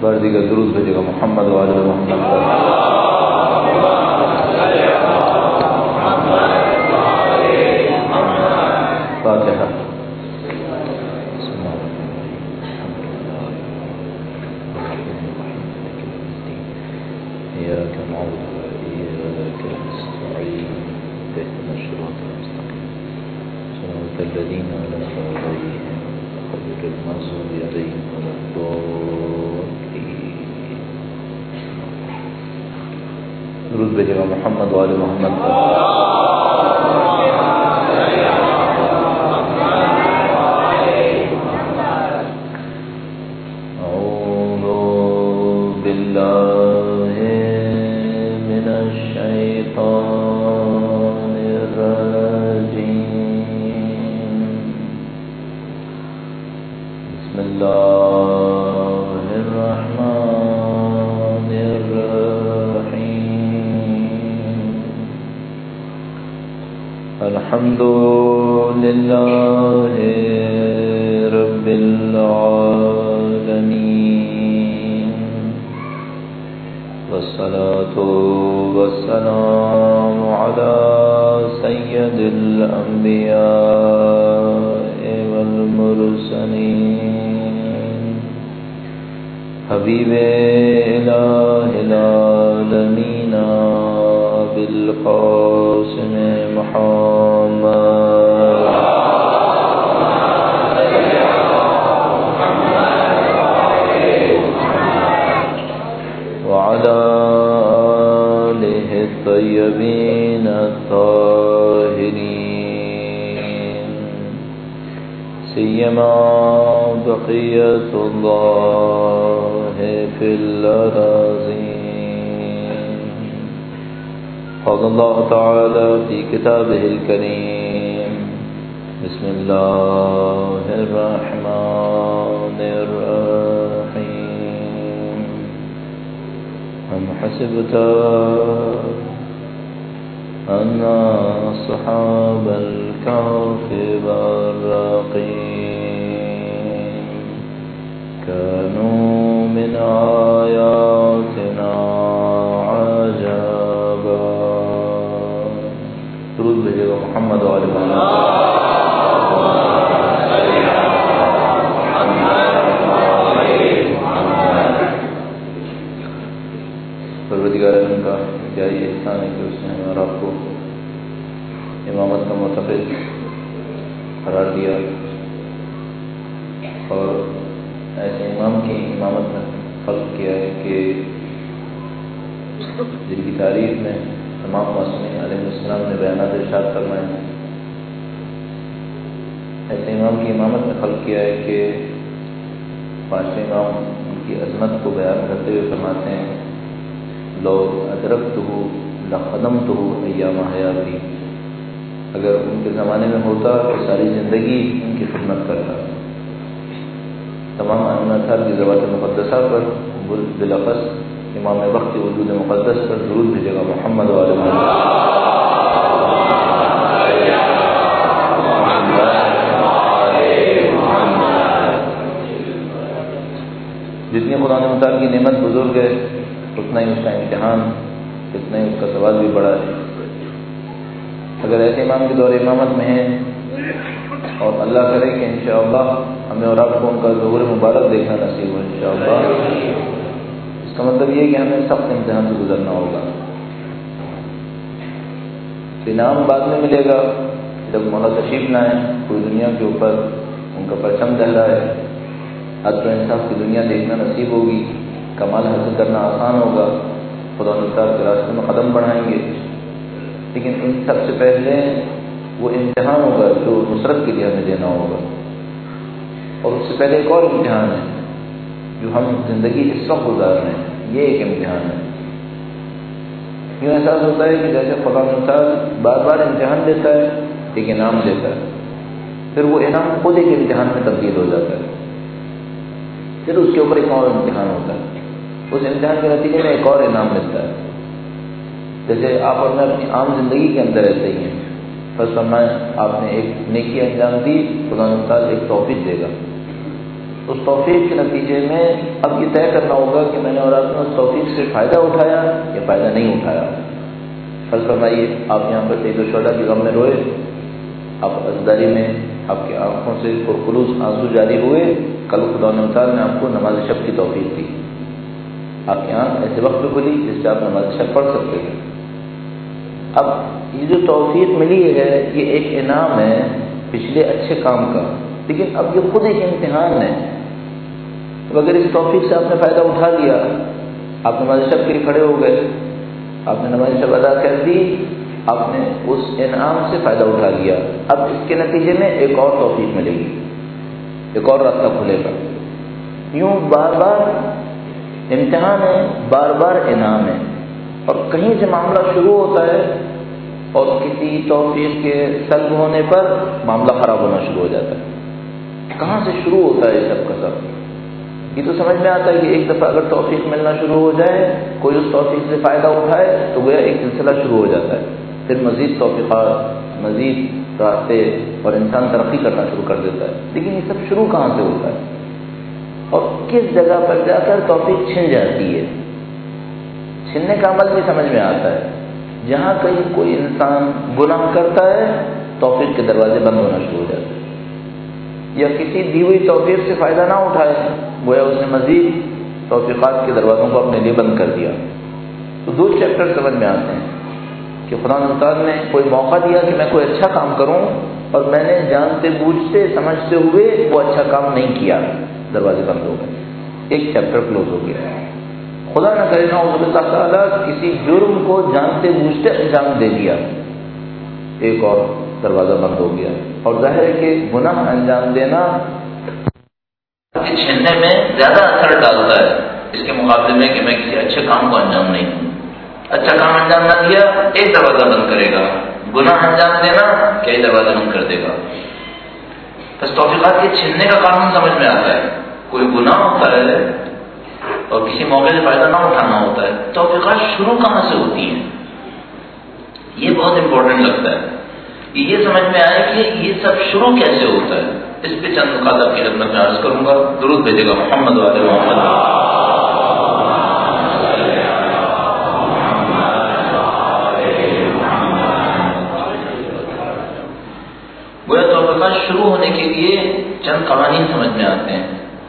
بار دیگر درود بھیجے گا محمد و آل محمد پر. فاتحہ. إياك نعبد وإياك نستعين اهدنا الصراط المستقيم صراط الذين أنعمت عليهم غير المغضوب عليهم ولا الضالين. درود بھیجے گا محمد و آل محمد پر. الحمد لله رب العالمين والصلاة والسلام على سيد الأنبياء والمرسلين حبيب إله العالمين بالقاسم محمد وعلى آله الطيبين الطاهرين سيما بقية الله في الأراضين. قال الله تعالى في كتابه الكريم بسم الله الرحمن الرحيم أم حسبت أن أصحاب الكهف والرقيم كانوا من آياتنا عجبا. درود بھیجے گا محمد و آل محمد. پروردگار عالم کا انتہائی احسان ہے کہ اس نے ہمیں اور آپ کو امامت کا معتقد قرار دیا اور ایسے امام کی امامت میں خلق کیا ہے کہ جن کی تاریخ میں تمام معصومین علیہ السلام نے بیانات ارشاد فرمائے ہیں. ایسے امام کی امامت میں خلق کیا ہے کہ پانچویں امام ان کی عظمت کو بیان کرتے ہوئے فرماتے ہیں لو ادرکتہ لخدمتہ ایام حیاتی. اگر ان کے زمانے میں ہوتا تو ساری زندگی ان کی خدمت کرتا. تمام اثار کی ذوات مقدسہ پر بلافظ امام وقت وجود مقدس پر درود بھیجے گا محمد و آل محمد. جتنی خدا نے مطالعہ کی نعمت بزرگ ہے اتنا ہی اس کا امتحان، اتنا ہی اس کا سوال بھی بڑا ہے. اگر ایسے امام کے دور امامت میں ہیں اور اللہ کرے کہ انشاءاللہ ہمیں اور آپ کو ان کا ظہور مبارک دیکھنا نصیب ہو انشاءاللہ، اس کا مطلب یہ کہ ہمیں سخت امتحان سے گزرنا ہوگا. انعام بعد میں ملے گا جب مولا تشریف لائیں، پوری دنیا کے اوپر ان کا پرچم لہرائے، عدل و انصاف کی دنیا دیکھنا نصیب ہوگی، کمال حاصل کرنا آسان ہوگا، خدا تعالیٰ کے راستے میں قدم بڑھائیں گے. لیکن ان سب سے پہلے وہ امتحان ہوگا جو نصرت کے لیے ہمیں دینا ہوگا. اور اس سے پہلے ایک اور امتحان ہے جو ہم زندگی اس وقت گزار رہے ہیں، یہ ایک امتحان ہے. یوں احساس ہوتا ہے کہ جیسے خدا تعالیٰ بار بار امتحان دیتا ہے، ایک انعام دیتا ہے، پھر وہ انعام خود ایک امتحان میں تبدیل ہو جاتا ہے، پھر اس کے اوپر ایک اور امتحان ہوتا ہے، اس امتحان کے نتیجے میں ایک اور انعام ملتا ہے. جیسے آپ اور میں اپنی عام زندگی کے اندر ایسے ہی ہیں. فرض فرمائیں آپ نے ایک نیکی انجام دی، خدا تعالیٰ ایک توفیق دے گا. اس توفیق کے نتیجے میں اب یہ طے کرنا ہوگا کہ میں نے اور آپ نے اس توفیق سے فائدہ اٹھایا یا فائدہ نہیں اٹھایا۔ فرض فرمائیے آپ یہاں پر سید الشہداء کے غم میں روئے، آپ عزداری میں آپ کی آنکھوں سے پرخلوص آنسو جاری ہوئے، کل خدا نے آپ کو نماز شب کی توفیق دی، آپ کی آنکھ ایسے وقت پہ کھلی جس سے آپ نماز شب پڑھ سکتے ہیں۔ اب یہ جو توفیق ملی ہے یہ ایک انعام ہے پچھلے اچھے کام کا، لیکن اب یہ خود ایک امتحان ہے۔ تو اگر اس توفیق سے آپ نے فائدہ اٹھا لیا، آپ نماز شب کے لیے کھڑے ہو گئے، آپ نے نماز شب ادا کر دی، آپ نے اس انعام سے فائدہ اٹھا لیا، اب اس کے نتیجے میں ایک اور توفیق ملے گی، ایک اور راستہ کھلے گا۔ یوں بار بار امتحان ہے، بار بار انعام ہے، اور کہیں سے معاملہ شروع ہوتا ہے اور کسی توفیق کے سلب ہونے پر معاملہ خراب ہونا شروع ہو جاتا ہے۔ کہاں سے شروع ہوتا ہے یہ سب کا سب؟ یہ تو سمجھ میں آتا ہے کہ ایک دفعہ اگر توفیق ملنا شروع ہو جائے، کوئی اس توفیق سے فائدہ اٹھائے تو گویا ایک سلسلہ شروع ہو جاتا ہے، پھر مزید توفیقات، مزید راستے، اور انسان ترقی کرنا شروع کر دیتا ہے۔ لیکن یہ سب شروع کہاں سے ہوتا ہے اور کس جگہ پر جا کر توفیق چھن جاتی ہے؟ چھننے کا عمل بھی سمجھ میں آتا ہے۔ جہاں کہیں کوئی انسان گناہ کرتا ہے توفیق کے دروازے بند ہونا شروع ہو جاتے ہیں، یا کسی دی ہوئی توفیق سے فائدہ نہ اٹھائے، گویا اس نے مزید توفیقات کے دروازوں کو اپنے لیے بند کر دیا۔ تو دو چیپٹر سمجھ میں آتے ہیں کہ خدا تعالیٰ نے کوئی موقع دیا کہ میں کوئی اچھا کام کروں، اور میں نے جانتے بوجھتے سمجھتے ہوئے وہ اچھا کام نہیں کیا، دروازے بند ہو گئے، ایک چیپٹر کلوز ہو گیا۔ خدا نہ کرے نعوذ باللہ تعالیٰ کسی جرم کو جانتے بوجھتے انجام دے دیا، ایک اور دروازہ بند ہو گیا۔ اور ظاہر ہے کہ گناہ انجام دینا چھیننے میں زیادہ اثر ڈالتا ہے اس کے مقابلے میں کہ میں کسی اچھے کام کو انجام نہیں دوں۔ اچھا کام انجام نہ دیا ایک دروازہ بند کرے گا، گناہ انجام دینا کئی دروازہ بند کر دے گا۔ بس توفیقات کے چھیننے کا قانون سمجھ میں آتا ہے۔ کوئی گناہ ہوتا ہے اور کسی موقع سے فائدہ نہ اٹھانا ہوتا ہے، توفیقات شروع کہاں سے ہوتی ہیں، یہ بہت امپورٹنٹ لگتا ہے کہ یہ سمجھ میں آئے کہ یہ سب شروع کیسے ہوتا ہے۔ اس پہ چند نکات آپ کی خدمت میں عرض کروں گا۔ درود بھیجے گا محمد وعلى محمد۔ گویا توفیقات شروع ہونے کے لیے چند قوانین سمجھ میں آتے ہیں۔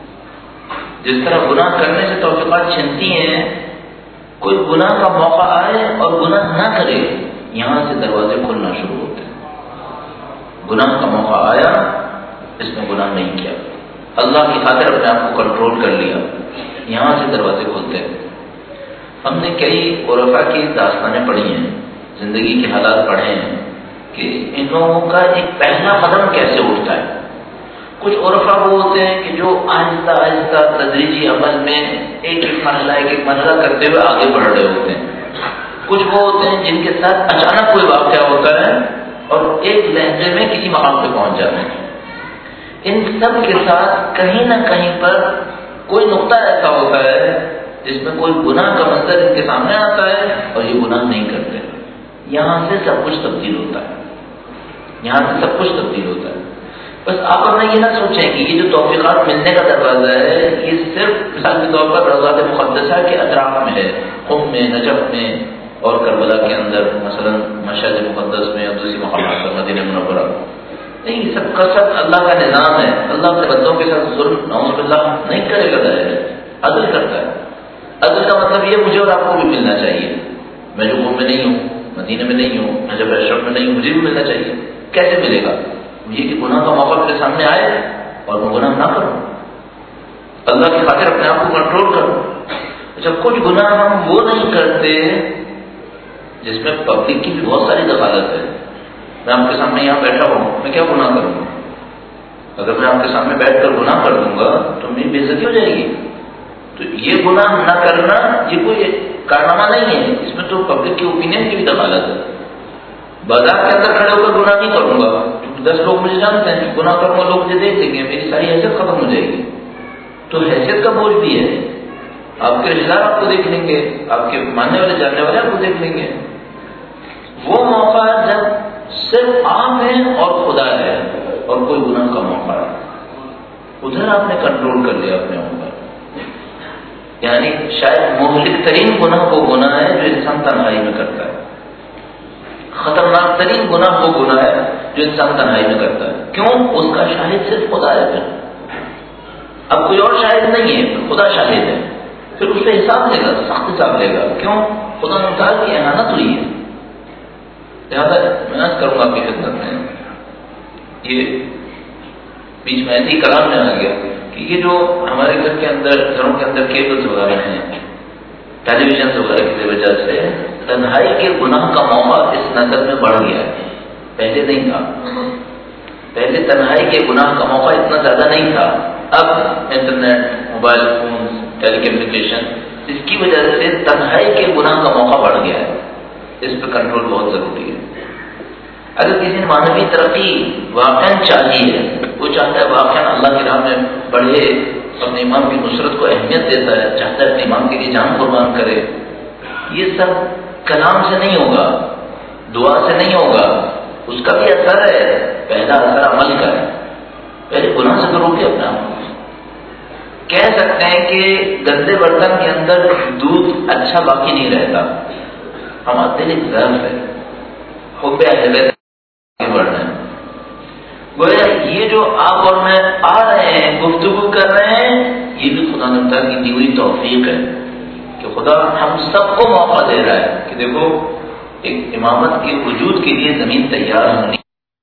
جس طرح گناہ کرنے سے توفیقات چھنتی ہیں، کوئی گناہ کا موقع آئے اور گناہ نہ کرے، یہاں سے دروازے کھلنا شروع ہوتے ہیں۔ گناہ کا موقع آیا، اس میں گناہ نہیں کیا، اللہ کی خاطر اپنے آپ کو کنٹرول کر لیا، یہاں سے دروازے کھلتے ہیں۔ ہم نے کئی عرفاء کی داستانیں پڑھی ہیں، زندگی کے حالات پڑھے ہیں کہ ان لوگوں کا ایک پہلا قدم کیسے اٹھتا ہے۔ کچھ عرفاء وہ ہوتے ہیں کہ جو آہستہ آہستہ تدریجی عمل میں ایک ایک مرحلہ کرتے ہوئے آگے بڑھ رہے ہوتے ہیں۔ کچھ وہ ہوتے ہیں جن کے ساتھ اچانک کوئی واقعہ ہوتا ہے اور ایک لہجے میں کسی مقام پہ پہنچ جاتے ہیں۔ ان سب کے ساتھ کہیں نہ کہیں پر کوئی نقطہ ایسا ہوتا ہے جس میں کوئی گناہ کا منظر ان کے سامنے آتا ہے اور یہ گناہ نہیں کرتے، یہاں سے سب کچھ تبدیل ہوتا ہے، یہاں سے سب کچھ تبدیل ہوتا ہے۔ بس آپ اپنا یہ نہ سوچیں کہ یہ جو توفیقات ملنے کا دروازہ ہے یہ صرف مثال کے طور پر روضات مقدسہ کے اطراف میں ہے، قم میں، نجف میں اور کربلا کے اندر، مثلا مشہد مقدس میں اور دوسری مقامات پر، مدینہ منورہ۔ نہیں، یہ سب کا سب اللہ کا نظام ہے۔ اللہ اپنے بندوں کے ساتھ ظلم نعوذ باللہ نہیں کرے گا، عدل کرتا ہے۔ عدل کا مطلب یہ مجھے اور آپ کو بھی ملنا چاہیے۔ میں جو قم میں نہیں ہوں، مدینہ میں نہیں ہوں، نجف اشرف میں نہیں ہوں، مجھے بھی ملنا چاہیے۔ کیسے ملے گا؟ یہ کہ گناہ کا موقع میرے سامنے آئے اور میں گناہ نہ کروں، اللہ کی خاطر اپنے آپ کو کنٹرول کروں۔ اچھا، کچھ گناہ ہم وہ نہیں کرتے جس میں پبلک کی بھی بہت ساری دخالت ہے۔ میں آپ کے سامنے یہاں بیٹھا ہوں، میں کیا گناہ کروں گا؟ اگر میں آپ کے سامنے بیٹھ کر گناہ کر دوں گا تو میری بے عزتی ہو جائے گی۔ تو یہ گناہ نہ کرنا یہ کوئی کارنامہ نہیں ہے، اس میں تو پبلک کی اوپینین کی بھی دخالت ہے۔ بازار کے اندر کھڑے ہو کر گناہ نہیں کروں گا، 10 لوگ مجھے جانتے ہیں، گناہ کروں گا، لوگ مجھے دیکھ لیں گے، میری ساری حیثیت ختم ہو جائے گی۔ تو حیثیت کا بوجھ بھی ہے، آپ کے رشتہ دار آپ کو دیکھ لیں گے، آپ کے ماننے والے جاننے والے آپ کو دیکھ لیں گے۔ وہ موقع جب صرف آپ ہیں اور خدا ہے اور کوئی گناہ کا موقع ہے، ادھر آپ نے کنٹرول کر لیا اپنے اوپر. یعنی شاید مہلک ترین گناہ وہ گناہ ہے جو انسان تنہائی میں کرتا ہے. خطرناک ترین گناہ وہ گناہ ہے جو انسان تنہائی میں کرتا ہے. کیوں؟ اس کا شاہد صرف خدا ہے. پھر اب کوئی اور شاہد نہیں ہے، پھر خدا شاہد ہے. پھر اس سے حساب لے گا، سخت حساب لے گا. کیوں؟ خدا مختار کی احانت ہوئی ہے. لہٰذا میں کروں گا آپ کی خدمت میں، یہ بیچ میں ایسی کلام میں آ گیا کہ یہ جو ہمارے گھروں کے اندر کیبلز وغیرہ ہیں، ٹیلی ویژن وغیرہ کی وجہ سے تنہائی کے گناہ کا موقع اس نسل میں بڑھ گیا ہے. پہلے نہیں تھا. پہلے تنہائی کے گناہ کا موقع اتنا زیادہ نہیں تھا. اب internet, mobile phone, telecommunication, اس کی وجہ سے تنہائی کے گناہ کا موقع بڑھ گیا ہے. اس پہ کنٹرول بہت ضروری ہے. اگر کسی نے مانوی ترقی واقعاً چاہیے ہے، وہ چاہتا ہے واقعاً اللہ کی راہ میں بڑھے، اپنے امام کی نصرت کو اہمیت دیتا ہے، چاہتا ہے اپنے امام کے لیے جان قربان کرے، یہ سب کلام سے نہیں ہوگا، دعا سے نہیں ہوگا. اس کا بھی اثر ہے، پہلا اثر عمل کا ہے. پہلے گناہ سے تو روکے اپنا. کہہ سکتے ہیں کہ گندے برتن کے اندر دودھ اچھا باقی نہیں رہتا. ہمارا دل ایک ضعف ہے، حب اہل بیت بڑھنا ہے. گویا یہ جو آپ اور میں آ رہے ہیں، گفتگو کر رہے ہیں، یہ بھی خدا تعالیٰ کی دی ہوئی توفیق ہے کہ خدا ہم سب کو موقع دے رہا ہے کہ دیکھو ایک امامت کے وجود کے لیے زمین تیار ہونی.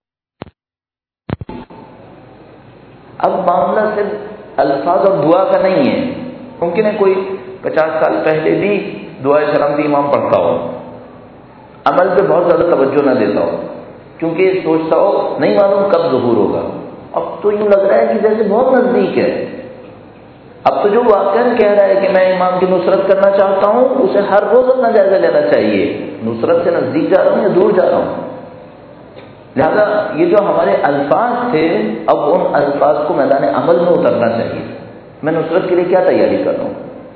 اب معاملہ صرف الفاظ اور دعا کا نہیں ہے. ممکن ہے کوئی 50 سال پہلے بھی دعائے سلامتی امام پڑھتا ہو، عمل پہ بہت زیادہ توجہ نہ دیتا ہو، کیونکہ سوچتا ہو نہیں معلوم کب ظہور ہوگا. اب تو یوں لگ رہا ہے کہ جیسے بہت نزدیک ہے. اب تو جو واقعاً کہہ رہا ہے کہ میں امام کی نصرت کرنا چاہتا ہوں، اسے ہر روز اپنا جائزہ لینا چاہیے. نصرت سے نزدیک جا رہا ہوں یا دور جا رہا ہوں؟ لہذا یہ جو ہمارے الفاظ تھے، اب ان الفاظ کو میدان عمل میں اترنا چاہیے. میں نصرت کے لیے کیا تیاری کر رہا ہوں؟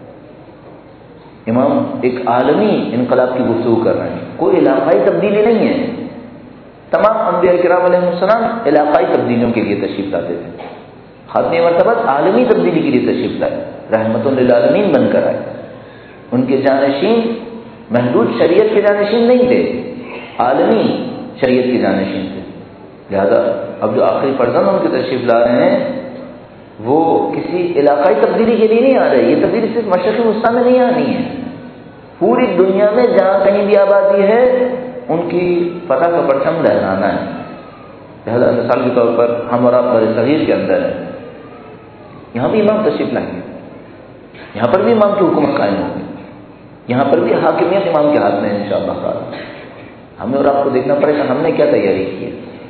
امام ایک عالمی انقلاب کی گفتگو کر رہے ہیں، کوئی علاقائی تبدیلی نہیں ہے. تمام انبیاء کرام علیہ السلام علاقائی تبدیلیوں کے لیے تشریف لاتے تھے. خاتمہ مرتبہ عالمی تبدیلی کے لیے تشریف لائے، رحمت للعالمین بن کر آئے. ان کے جانشین محدود شریعت کے جانشین نہیں تھے، عالمی شریعت کے جانشین تھے. لہذا اب جو آخری فرزند ان کے تشریف لا رہے ہیں وہ کسی علاقائی تبدیلی کے لیے نہیں آ رہے. یہ تبدیلی صرف مشرق وسطیٰ میں نہیں آنی ہے، پوری دنیا میں جہاں کہیں بھی آبادی ہے ان کی فتح کا پرچم لہرانا ہے. لہذا مثال کے طور پر ہم اور آپ بر صغیر کے اندر ہیں، یہاں بھی امام تشریف لائیں گے، یہاں پر بھی امام کی حکومت قائم ہوگی، یہاں پر بھی حاکمیت امام کے ہاتھ میں ہے انشاءاللہ تعالی. ہمیں اور آپ کو دیکھنا پڑے گا ہم نے کیا تیاری کی ہے.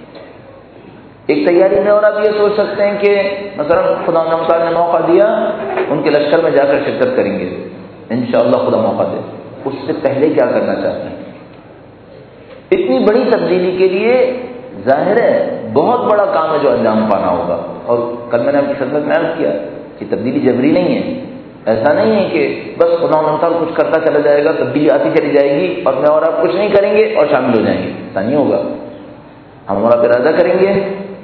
ایک تیاری میں اور آپ یہ سوچ سکتے ہیں کہ مثلا خدا تعالی نے موقع دیا، ان کے لشکر میں جا کر شرکت کریں گے انشاءاللہ خدا موقع دے. اس سے پہلے کیا کرنا چاہتے ہیں؟ اتنی بڑی تبدیلی کے لیے ظاہر ہے بہت بڑا کام ہے جو انجام پانا ہوگا. اور کل میں نے آپ کی خدمت میں عرض کیا کہ تبدیلی جبری نہیں ہے. ایسا نہیں ہے کہ بس خدا تعالی کچھ کرتا چلا جائے گا، تبدیلی آتی چلی جائے گی اور میں اور آپ کچھ نہیں کریں گے اور شامل ہو جائیں گے. ایسا نہیں ہوگا. ہم اور آپ ارادہ کریں گے،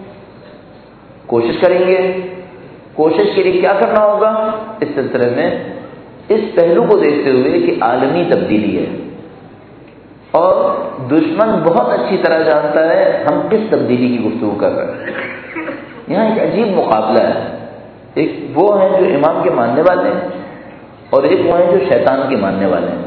کوشش کریں گے. کوشش کے لیے کیا کرنا ہوگا؟ اس سلسلے میں اس پہلو کو دیکھتے ہوئے کہ عالمی تبدیلی ہے اور دشمن بہت اچھی طرح جانتا ہے ہم کس تبدیلی کی گفتگو کر رہے ہیں. یہاں ایک عجیب مقابلہ ہے. ایک وہ ہیں جو امام کے ماننے والے ہیں اور ایک وہ ہیں جو شیطان کے ماننے والے ہیں.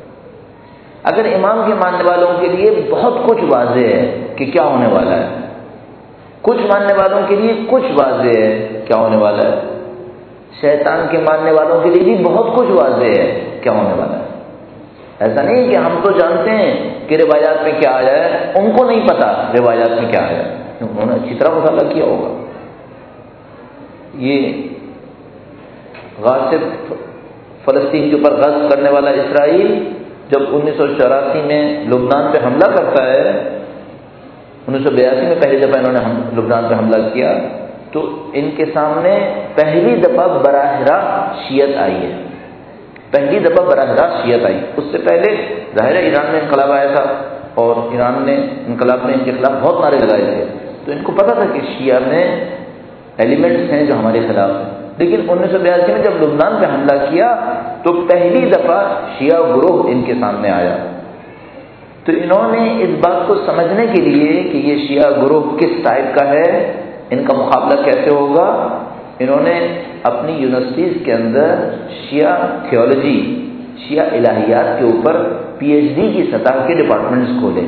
اگر امام کے ماننے والوں کے لیے بہت کچھ واضح ہے کہ کیا ہونے والا ہے، کچھ ماننے والوں کے لیے کچھ واضح ہے کیا ہونے والا ہے، شیطان کے ماننے والوں کے لیے بھی بہت کچھ واضح ہے کیا ہونے والا ہے. ایسا نہیں کہ ہم تو جانتے ہیں کہ روایات میں کیا آیا ہے، ان کو نہیں پتا روایات میں کیا آیا ہے. انہوں نے اچھی طرح مطالعہ کیا ہوگا. یہ غاصب فلسطین کے اوپر غزو کرنے والا اسرائیل جب 1984 میں لبنان پہ حملہ کرتا ہے، 1982 میں پہلی دفعہ انہوں نے لبنان پہ حملہ کیا، تو ان کے سامنے پہلی دفعہ براہ راست شیعت آئی ہے. پہلی دفعہ براہ راست شیعت آئی. اس سے پہلے ظاہر ہے ایران میں انقلاب آیا تھا اور ایران نے انقلاب میں ان کے خلاف بہت نعرے لگائے تھے، تو ان کو پتا تھا کہ شیعہ میں ایلیمنٹس ہیں جو ہمارے خلاف ہیں. لیکن 1982 میں جب لبنان پہ حملہ کیا تو پہلی دفعہ شیعہ گروہ ان کے سامنے آیا. تو انہوں نے اس بات کو سمجھنے کے لیے کہ یہ شیعہ گروہ کس ٹائپ کا ہے، ان کا مقابلہ کیسے ہوگا، انہوں نے اپنی یونیورسٹیز کے اندر شیعہ تھیولوجی، شیعہ الہیات کے اوپر PhD کی سطح کے ڈپارٹمنٹس کھولے،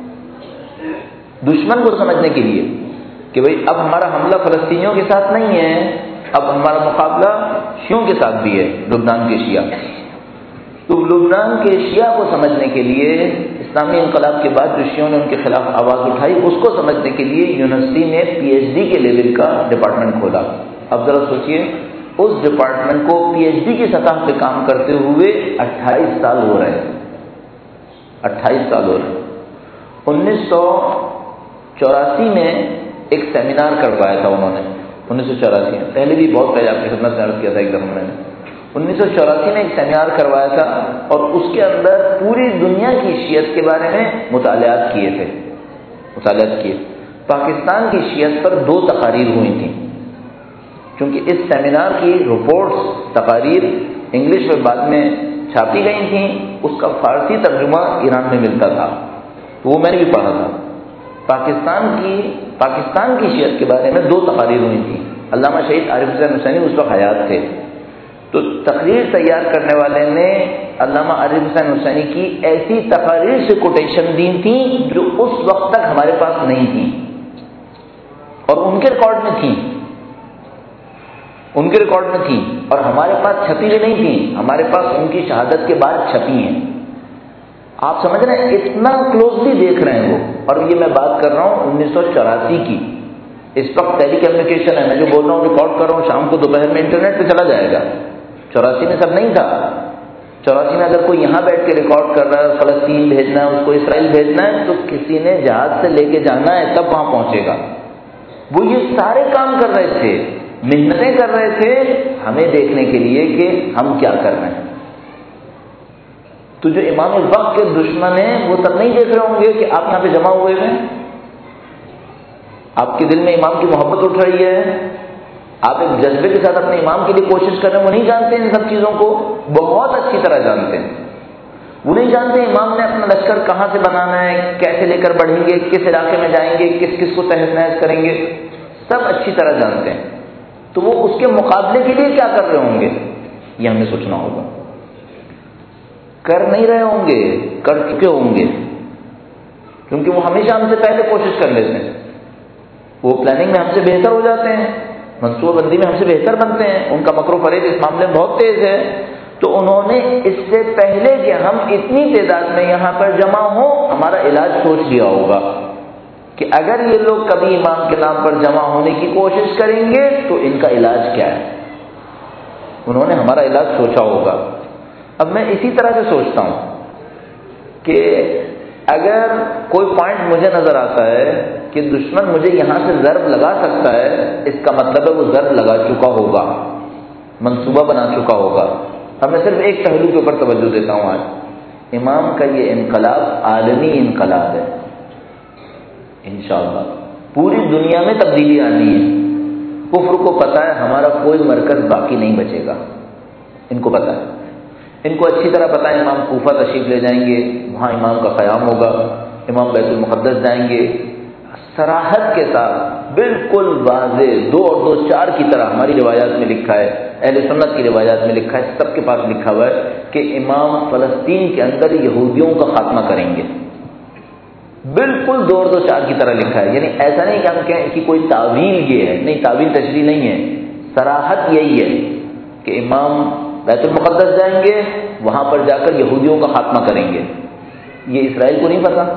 دشمن کو سمجھنے کے لیے کہ بھئی اب ہمارا حملہ فلسطینیوں کے ساتھ نہیں ہے، اب ہمارا مقابلہ شیعوں کے ساتھ بھی ہے، لبنان کے شیعہ. تو لبنان کے شیعہ کو سمجھنے کے لیے، اسلامی انقلاب کے بعد جو شیعوں نے ان کے خلاف آواز اٹھائی اس کو سمجھنے کے لیے یونیورسٹی نے PhD کے لیول کا ڈپارٹمنٹ کھولا. اب ذرا سوچئے اس ڈپارٹمنٹ کو PhD کی سطح پہ کام کرتے ہوئے 28 سال ہو رہے ہیں. 28 سال ہو رہے ہیں. 1984 میں ایک سیمینار کروایا تھا انہوں نے. 1984 میں، پہلے بھی بہت پہلے آپ کی خدمت میں عرض کیا تھا ایک دفعہ میں نے. 1984 میں ایک سیمینار کروایا تھا اور اس کے اندر پوری دنیا کی شیعت کے بارے میں مطالعات کیے تھے. پاکستان کی شیعت پر 2 تقاریر ہوئی تھیں، کیونکہ اس سیمینار کی رپورٹس، تقاریر انگلش میں بعد میں چھاپی گئی تھیں، اس کا فارسی ترجمہ ایران میں ملتا تھا، تو وہ میں نے بھی پڑھا تھا. پاکستان کی شیعت کے بارے میں 2 تقاریر ہوئی تھیں. علامہ شہید عارف حسین حسینی اس وقت حیات تھے، تو تقریر تیار کرنے والے نے علامہ عارف حسین حسینی کی ایسی تقاریر سے کوٹیشن دی تھی جو اس وقت تک ہمارے پاس نہیں تھی اور ان کے ریکارڈ میں تھی، اور ہمارے پاس چھپی ہوئی نہیں تھی، ہمارے پاس ان کی شہادت کے بعد چھپی ہیں. آپ سمجھ رہے ہیں اتنا کلوزلی دیکھ رہے ہیں وہ. اور یہ میں بات کر رہا ہوں 1984 کی. اس وقت ٹیلی کمیونیکیشن ہے، میں جو بول رہا ہوں ریکارڈ کر رہا ہوں، شام کو دوپہر میں انٹرنیٹ پہ چلا جائے گا. 84 میں سب نہیں تھا. 84 میں اگر کوئی یہاں بیٹھ کے ریکارڈ کر رہا ہے، فلسطین بھیجنا ہے، اس کو اسرائیل بھیجنا ہے، تو کسی نے جہاز سے لے کے جانا ہے تب وہاں پہنچے گا. وہ یہ سارے کام کر رہے تھے، محنتیں کر رہے تھے ہمیں دیکھنے کے لیے کہ ہم کیا کر رہے ہیں. تو جو امام الوقت کے دشمن ہیں وہ تب نہیں دیکھ رہے ہوں گے کہ آپ یہاں پہ جمع ہوئے ہیں، آپ کے دل میں امام کی محبت اٹھ رہی ہے، آپ ایک جذبے کے ساتھ اپنے امام کے لیے کوشش کر رہے ہیں. وہ نہیں جانتے ان سب چیزوں کو، بہت اچھی طرح جانتے ہیں. وہ نہیں جانتے امام نے اپنا لشکر کہاں سے بنانا ہے، کیسے لے کر بڑھیں گے، کس علاقے میں جائیں گے، کس کس کو تحس نحس کریں گے، سب اچھی طرح جانتے ہیں. تو وہ اس کے مقابلے کے لیے کیا کر رہے ہوں گے، یہ ہمیں سوچنا ہوگا. کر نہیں رہے ہوں گے، کر چکے ہوں گے، کیونکہ وہ ہمیشہ ہم سے پہلے کوشش کر لیتے ہیں. وہ پلاننگ میں ہم سے بہتر ہو جاتے ہیں، منصوبہ بندی میں ہم سے بہتر بنتے ہیں. ان کا مکر و فریب اس معاملے میں بہت تیز ہے. تو انہوں نے اس سے پہلے کہ ہم اتنی تعداد میں یہاں پر جمع ہوں ہمارا علاج سوچ لیا ہوگا کہ اگر یہ لوگ کبھی امام کے نام پر جمع ہونے کی کوشش کریں گے تو ان کا علاج کیا ہے. انہوں نے ہمارا علاج سوچا ہوگا. اب میں اسی طرح سے سوچتا ہوں کہ اگر کوئی پوائنٹ مجھے نظر آتا ہے کہ دشمن مجھے یہاں سے ضرب لگا سکتا ہے، اس کا مطلب ہے وہ ضرب لگا چکا ہوگا، منصوبہ بنا چکا ہوگا. اب میں صرف ایک پہلو کے اوپر توجہ دیتا ہوں. آج امام کا یہ انقلاب عالمی انقلاب ہے، انشاءاللہ پوری دنیا میں تبدیلی آنی ہے. کفر کو پتہ ہے ہمارا کوئی مرکز باقی نہیں بچے گا، ان کو پتہ ہے. ان کو اچھی طرح پتہ ہے امام کوفہ تشریف لے جائیں گے، وہاں امام کا قیام ہوگا، امام بیت المقدس جائیں گے. صراحت کے ساتھ بالکل واضح 2 اور 2 4 کی طرح ہماری روایات میں لکھا ہے، اہل سنت کی روایات میں لکھا ہے، سب کے پاس لکھا ہوا ہے کہ امام فلسطین کے اندر یہودیوں کا خاتمہ کریں گے. بالکل 2 اور 2 4 کی طرح لکھا ہے. یعنی ایسا نہیں کہ ہم کہیں کہ کوئی تعویل یہ ہے، نہیں، تعویل تشریح نہیں ہے، صراحت یہی ہے کہ امام بیت المقدس جائیں گے، وہاں پر جا کر یہودیوں کا خاتمہ کریں گے. یہ اسرائیل کو نہیں پتا،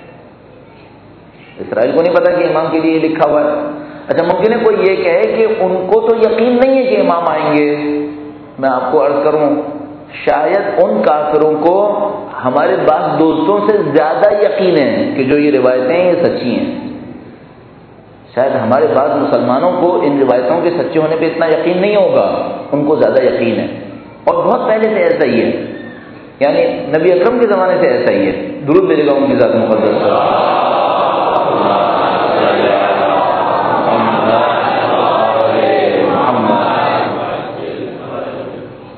اسرائیل کو نہیں پتا کہ امام کے لیے یہ لکھا ہوا ہے. اچھا ممکن ہے کوئی یہ کہے کہ ان کو تو یقین نہیں ہے کہ امام آئیں گے. میں آپ کو عرض کروں شاید ان کافروں کو ہمارے بعض دوستوں سے زیادہ یقین ہے کہ جو یہ روایتیں ہیں یہ سچی ہیں. شاید ہمارے بعض مسلمانوں کو ان روایتوں کے سچے ہونے پہ اتنا یقین نہیں ہوگا، ان کو زیادہ یقین ہے. اور بہت پہلے سے ایسا ہی ہے، یعنی نبی اکرم کے زمانے سے ایسا ہی ہے. درود بھیجے گا ان کی ذات مقدس پر.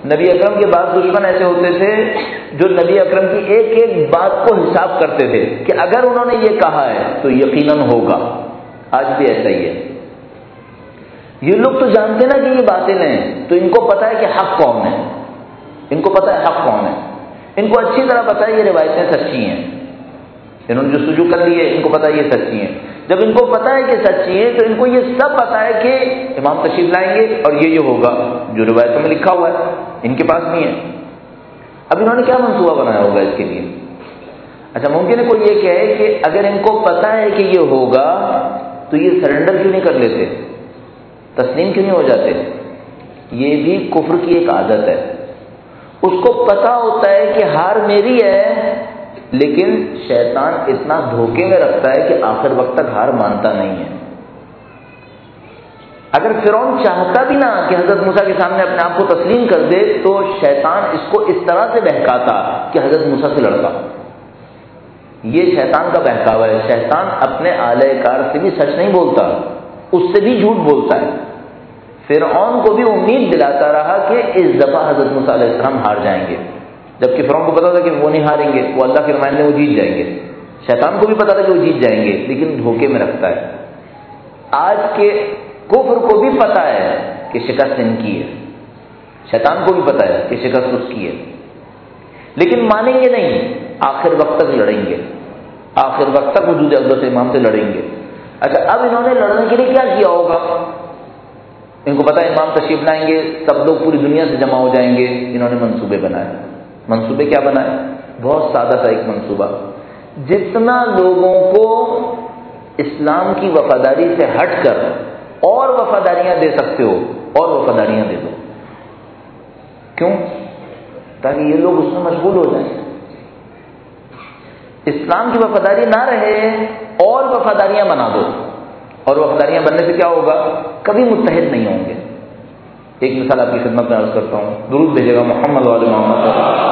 نبی اکرم کے بعض دشمن ایسے ہوتے تھے جو نبی اکرم کی ایک ایک بات کو حساب کرتے تھے کہ اگر انہوں نے یہ کہا ہے تو یقیناً ہوگا. آج بھی ایسا ہی ہے. یہ لوگ تو جانتے نا کہ یہ باطل ہیں، تو ان کو پتا ہے کہ حق کون ہے، ان کو پتا ہے حق کون ہے، ان کو اچھی طرح پتا ہے یہ روایتیں سچی ہیں. انہوں نے جو سجو کر لی ہے ان کو پتا ہے یہ سچی ہیں. جب ان کو پتا ہے کہ سچی ہے تو ان کو یہ سب پتا ہے کہ امام تشریف لائیں گے اور یہ ہوگا جو روایتوں میں لکھا ہوا ہے، ان کے پاس نہیں ہے. اب انہوں نے کیا منصوبہ بنایا ہوگا اس کے لیے؟ اچھا ممکن ہے کوئی یہ کہے کہ اگر ان کو پتا ہے کہ یہ ہوگا تو یہ سرنڈر کیوں نہیں کر لیتے، تسلیم کیوں نہیں ہو جاتے؟ یہ بھی کفر کی ایک عادت ہے. اس کو پتا ہوتا ہے کہ ہار میری ہے، لیکن شیطان اتنا دھوکے میں رکھتا ہے کہ آخر وقت تک ہار مانتا نہیں ہے. اگر فرعون چاہتا بھی نہ کہ حضرت موسیٰ کے سامنے اپنے آپ کو تسلیم کر دے تو شیطان اس کو اس طرح سے بہکاتا کہ حضرت موسیٰ سے لڑتا. یہ شیطان کا بہکاوا ہے. شیطان اپنے اعلی کار سے بھی سچ نہیں بولتا، اس سے بھی جھوٹ بولتا ہے. فرعون کو بھی امید دلاتا رہا کہ اس دفعہ حضرت موسیٰ علیہ السلام ہار جائیں گے، جبکہ فرعون کو پتا تھا کہ وہ نہیں ہاریں گے، وہ اللہ کے نمائندے، وہ جیت جائیں گے. شیطان کو بھی پتا تھا کہ وہ جیت جائیں گے، لیکن دھوکے میں رکھتا ہے. آج کے کفر کو بھی پتا ہے کہ شکست ان کی ہے، شیطان کو بھی پتا ہے کہ شکست اس کی ہے، لیکن مانیں گے نہیں. آخر وقت تک لڑیں گے، آخر وقت تک وجود اقدس امام سے لڑیں گے. اچھا اب انہوں نے لڑنے کے لیے کیا کیا ہوگا؟ ان کو پتا ہے امام تشریف لائیں گے، سب لوگ پوری دنیا سے جمع ہو جائیں گے. انہوں نے منصوبے بنائے. منصوبے کیا بنائے؟ بہت سادہ تھا ایک منصوبہ. جتنا لوگوں کو اسلام کی وفاداری سے ہٹ کر اور وفاداریاں دے سکتے ہو اور وفاداریاں دے دو. کیوں؟ تاکہ یہ لوگ اس میں مشغول ہو جائیں. اسلام کی وفاداری نہ رہے اور وفاداریاں بنا دو، اور وفاداریاں بننے سے کیا ہوگا؟ کبھی متحد نہیں ہوں گے. ایک مثال آپ کی خدمت میں عرض کرتا ہوں، درود بھیجے گا محمد وعلی محمد.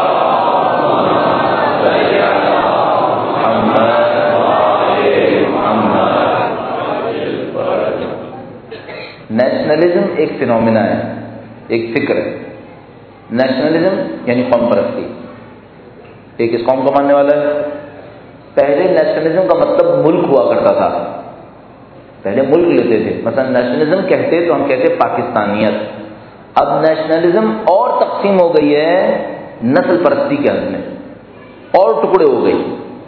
نیشنلزم ایک فینومینا ہے، ایک فکر ہے. نیشنلزم یعنی قوم پرستی. ایک اس قوم کو ماننے والا ہے. پہلے نیشنلزم کا مطلب ملک ہوا کرتا تھا، پہلے ملک لیتے تھے. مثلا نیشنلزم کہتے تو ہم کہتے پاکستانیت. اب نیشنلزم اور تقسیم ہو گئی ہے نسل پرستی کے حد میں، اور ٹکڑے ہو گئی.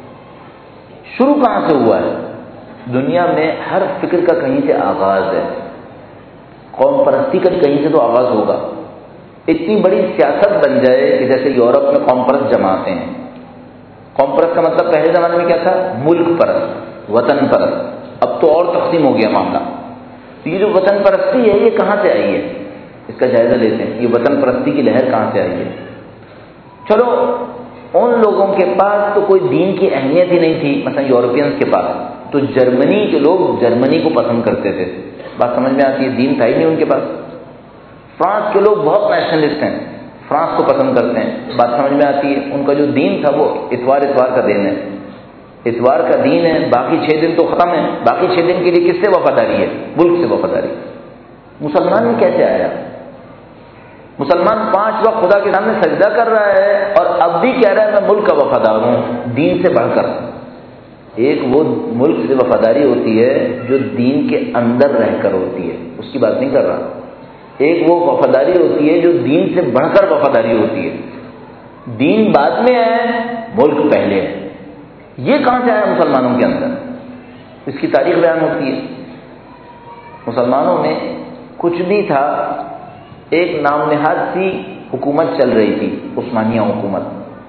شروع کہاں سے ہوا ہے؟ دنیا میں ہر فکر کا کہیں سے آغاز ہے. قوم پرستی کا کہیں سے تو آغاز ہوگا. اتنی بڑی سیاست بن جائے کہ جیسے یورپ میں قوم پرست جماعتیں ہیں. قوم پرست کا مطلب پہلے زمانے میں کیا تھا؟ ملک پرست، وطن پرست. اب تو اور تقسیم ہو گیا معاملہ. تو یہ جو وطن پرستی ہے یہ کہاں سے آئی ہے؟ اس کا جائزہ لیتے ہیں. یہ وطن پرستی کی لہر کہاں سے آئی ہے؟ چلو ان لوگوں کے پاس تو کوئی دین کی اہمیت ہی نہیں تھی. مثلا یورپینس کے پاس تو جرمنی کے لوگ جرمنی کو پسند کرتے تھے. بات سمجھ میں آتی ہے؟ دین تھا ہی نہیں ان کے پاس. فرانس کے لوگ بہت نیشنلسٹ ہیں، فرانس کو پسند کرتے ہیں. بات سمجھ میں آتی ہے؟ ان کا جو دین تھا وہ اتوار کا دین ہے، اتوار کا دین ہے. باقی 6 دن تو ختم ہے. باقی 6 دن کے لیے کس سے وفاداری ہے؟ ملک سے وفاداری. مسلمان میں کیسے آیا؟ مسلمان 5 وقت خدا کے سامنے سجدہ کر رہا ہے اور اب بھی کہہ رہا ہے میں ملک کا وفادار ہوں دین سے بڑھ کر. ایک وہ ملک سے وفاداری ہوتی ہے جو دین کے اندر رہ کر ہوتی ہے، اس کی بات نہیں کر رہا. ایک وہ وفاداری ہوتی ہے جو دین سے بڑھ کر وفاداری ہوتی ہے. دین بعد میں ہے، ملک پہلے ہے. یہ کہاں سے آیا مسلمانوں کے اندر؟ اس کی تاریخ بیان ہوتی ہے. مسلمانوں میں کچھ بھی تھا، ایک نام نہاد سی حکومت چل رہی تھی، عثمانیہ حکومت.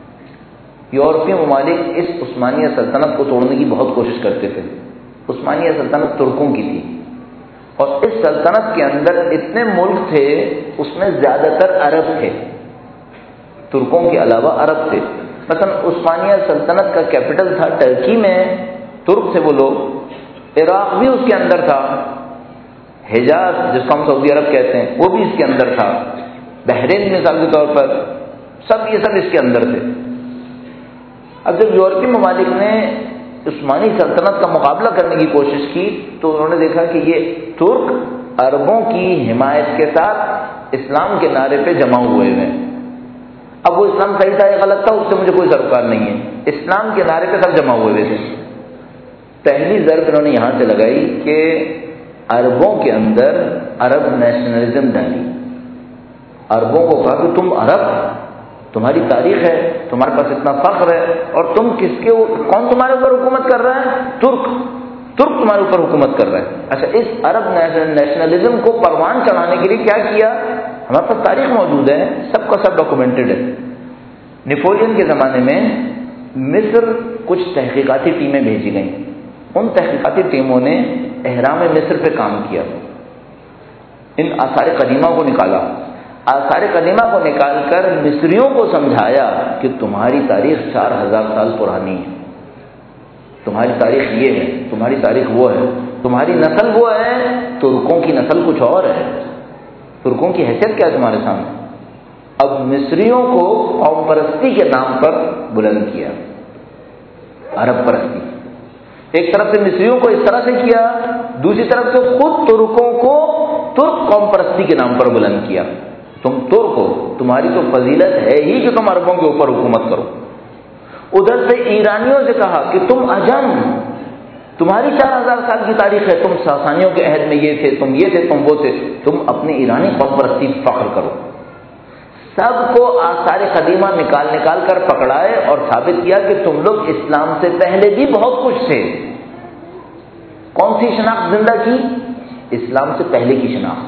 یورپی ممالک اس عثمانیہ سلطنت کو توڑنے کی بہت کوشش کرتے تھے. عثمانیہ سلطنت ترکوں کی تھی اور اس سلطنت کے اندر اتنے ملک تھے، اس میں زیادہ تر عرب تھے. ترکوں کے علاوہ عرب تھے. مثلا عثمانیہ سلطنت کا کیپٹل تھا ٹرکی میں، ترک تھے وہ لوگ. عراق بھی اس کے اندر تھا. حجاز جس کو ہم سعودی عرب کہتے ہیں وہ بھی اس کے اندر تھا. بحرین مثال کے طور پر یہ سب اس کے اندر تھے. اب جب یورپی ممالک نے عثمانی سلطنت کا مقابلہ کرنے کی کوشش کی تو انہوں نے دیکھا کہ یہ ترک عربوں کی حمایت کے ساتھ اسلام کے نعرے پہ جمع ہوئے ہیں. اب وہ اسلام صحیح تھا یا غلط تھا اس سے مجھے کوئی سروکار نہیں ہے. اسلام کے نعرے پہ سب جمع ہوئے تھے. پہلی ضرب انہوں نے یہاں سے لگائی کہ عربوں کے اندر عرب نیشنلزم ڈالی. عربوں کو کہا کہ تم عرب، تمہاری تاریخ ہے، تمہارے پاس اتنا فخر ہے، اور تم کون تمہارے اوپر حکومت کر رہا ہے؟ ترک تمہارے اوپر حکومت کر رہا ہے. اچھا، اس عرب نیشنلزم کو پروان چڑھانے کے لیے کیا کیا؟ ہمارے پاس تاریخ موجود ہے، سب کا سب ڈاکومنٹڈ ہے. نیپولین کے زمانے میں مصر کچھ تحقیقاتی ٹیمیں بھیجی گئیں. ان تحقیقاتی ٹیموں نے احرام مصر پہ کام کیا، ان آثار قدیمہ کو نکالا. آثار قدیمہ کو نکال کر مصریوں کو سمجھایا کہ تمہاری تاریخ 4000 سال پرانی ہے، تمہاری تاریخ یہ ہے، تمہاری تاریخ وہ ہے، تمہاری نسل وہ ہے، ترکوں کی نسل کچھ اور ہے، ترکوں کی حیثیت کیا ہے تمہارے سامنے. اب مصریوں کو قوم پرستی کے نام پر بلند کیا، عرب پرستی. ایک طرف سے مصریوں کو اس طرح سے کیا، دوسری طرف سے خود ترکوں کو ترک قوم پرستی کے نام پر بلند کیا. تم ترک ہو، تمہاری تو فضیلت ہے ہی کہ تم عربوں کے اوپر حکومت کرو. ادھر سے ایرانیوں سے کہا کہ تم عجم، تمہاری 4000 سال کی تاریخ ہے، تم ساسانیوں کے عہد میں یہ تھے، تم یہ تھے، تم وہ تھے، تم اپنی ایرانی قوم پرستی فخر کرو. سب کو آثار قدیمہ نکال کر پکڑائے اور ثابت کیا کہ تم لوگ اسلام سے پہلے بھی بہت کچھ تھے. کون سی شناخت زندہ کی؟ اسلام سے پہلے کی شناخت.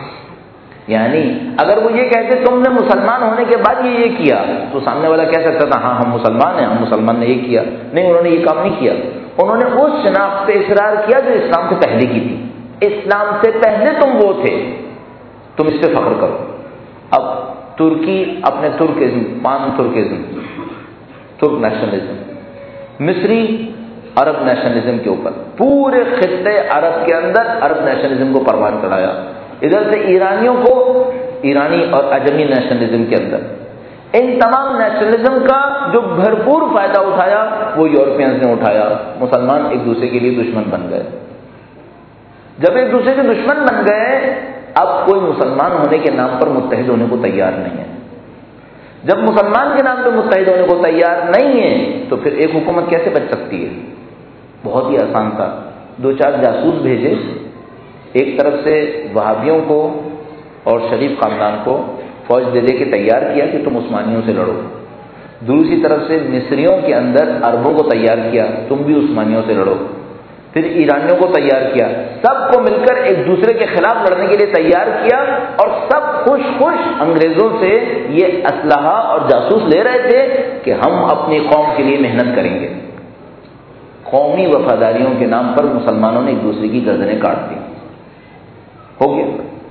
یعنی اگر وہ یہ کہتے تم نے مسلمان ہونے کے بعد یہ کیا تو سامنے والا کہہ سکتا تھا ہاں ہم مسلمان ہیں، ہم مسلمان نے یہ کیا. نہیں، انہوں نے یہ کام نہیں کیا. انہوں نے اس شناخت پہ اصرار کیا جو اسلام سے پہلے کی تھی. اسلام سے پہلے تم وہ تھے، تم اس پہ فخر کرو. اب ترکی اپنے ترکزم، پان ترکزم، ترک نیشنلزم، مصری عرب نیشنلزم کے اوپر، پورے خطے عرب کے اندر عرب نیشنلزم کو پروان چڑھایا. ادھر سے ایرانیوں کو ایرانی اور عجمی نیشنلزم کے اندر. ان تمام نیشنلزم کا جو بھرپور فائدہ اٹھایا وہ یورپینز نے اٹھایا. مسلمان ایک دوسرے کے لیے دشمن بن گئے. جب ایک دوسرے کے دشمن بن گئے، اب کوئی مسلمان ہونے کے نام پر متحد ہونے کو تیار نہیں ہے. جب مسلمان کے نام پہ متحد ہونے کو تیار نہیں ہے تو پھر ایک حکومت کیسے بچ سکتی ہے؟ بہت ہی آسان تھا. 2-4 جاسوس بھیجے، ایک طرف سے وہابیوں کو اور شریف خاندان کو فوج دے کے تیار کیا کہ تم عثمانیوں سے لڑو. دوسری طرف سے مصریوں کے اندر عربوں کو تیار کیا، تم بھی عثمانیوں سے لڑو. پھر ایرانیوں کو تیار کیا، سب کو مل کر ایک دوسرے کے خلاف لڑنے کے لیے تیار کیا. اور سب خوش انگریزوں سے یہ اسلحہ اور جاسوس لے رہے تھے کہ ہم اپنی قوم کے لیے محنت کریں گے. قومی وفاداریوں کے نام پر مسلمانوں نے ایک دوسرے کی گردنیں کاٹ دی. ہو گیا.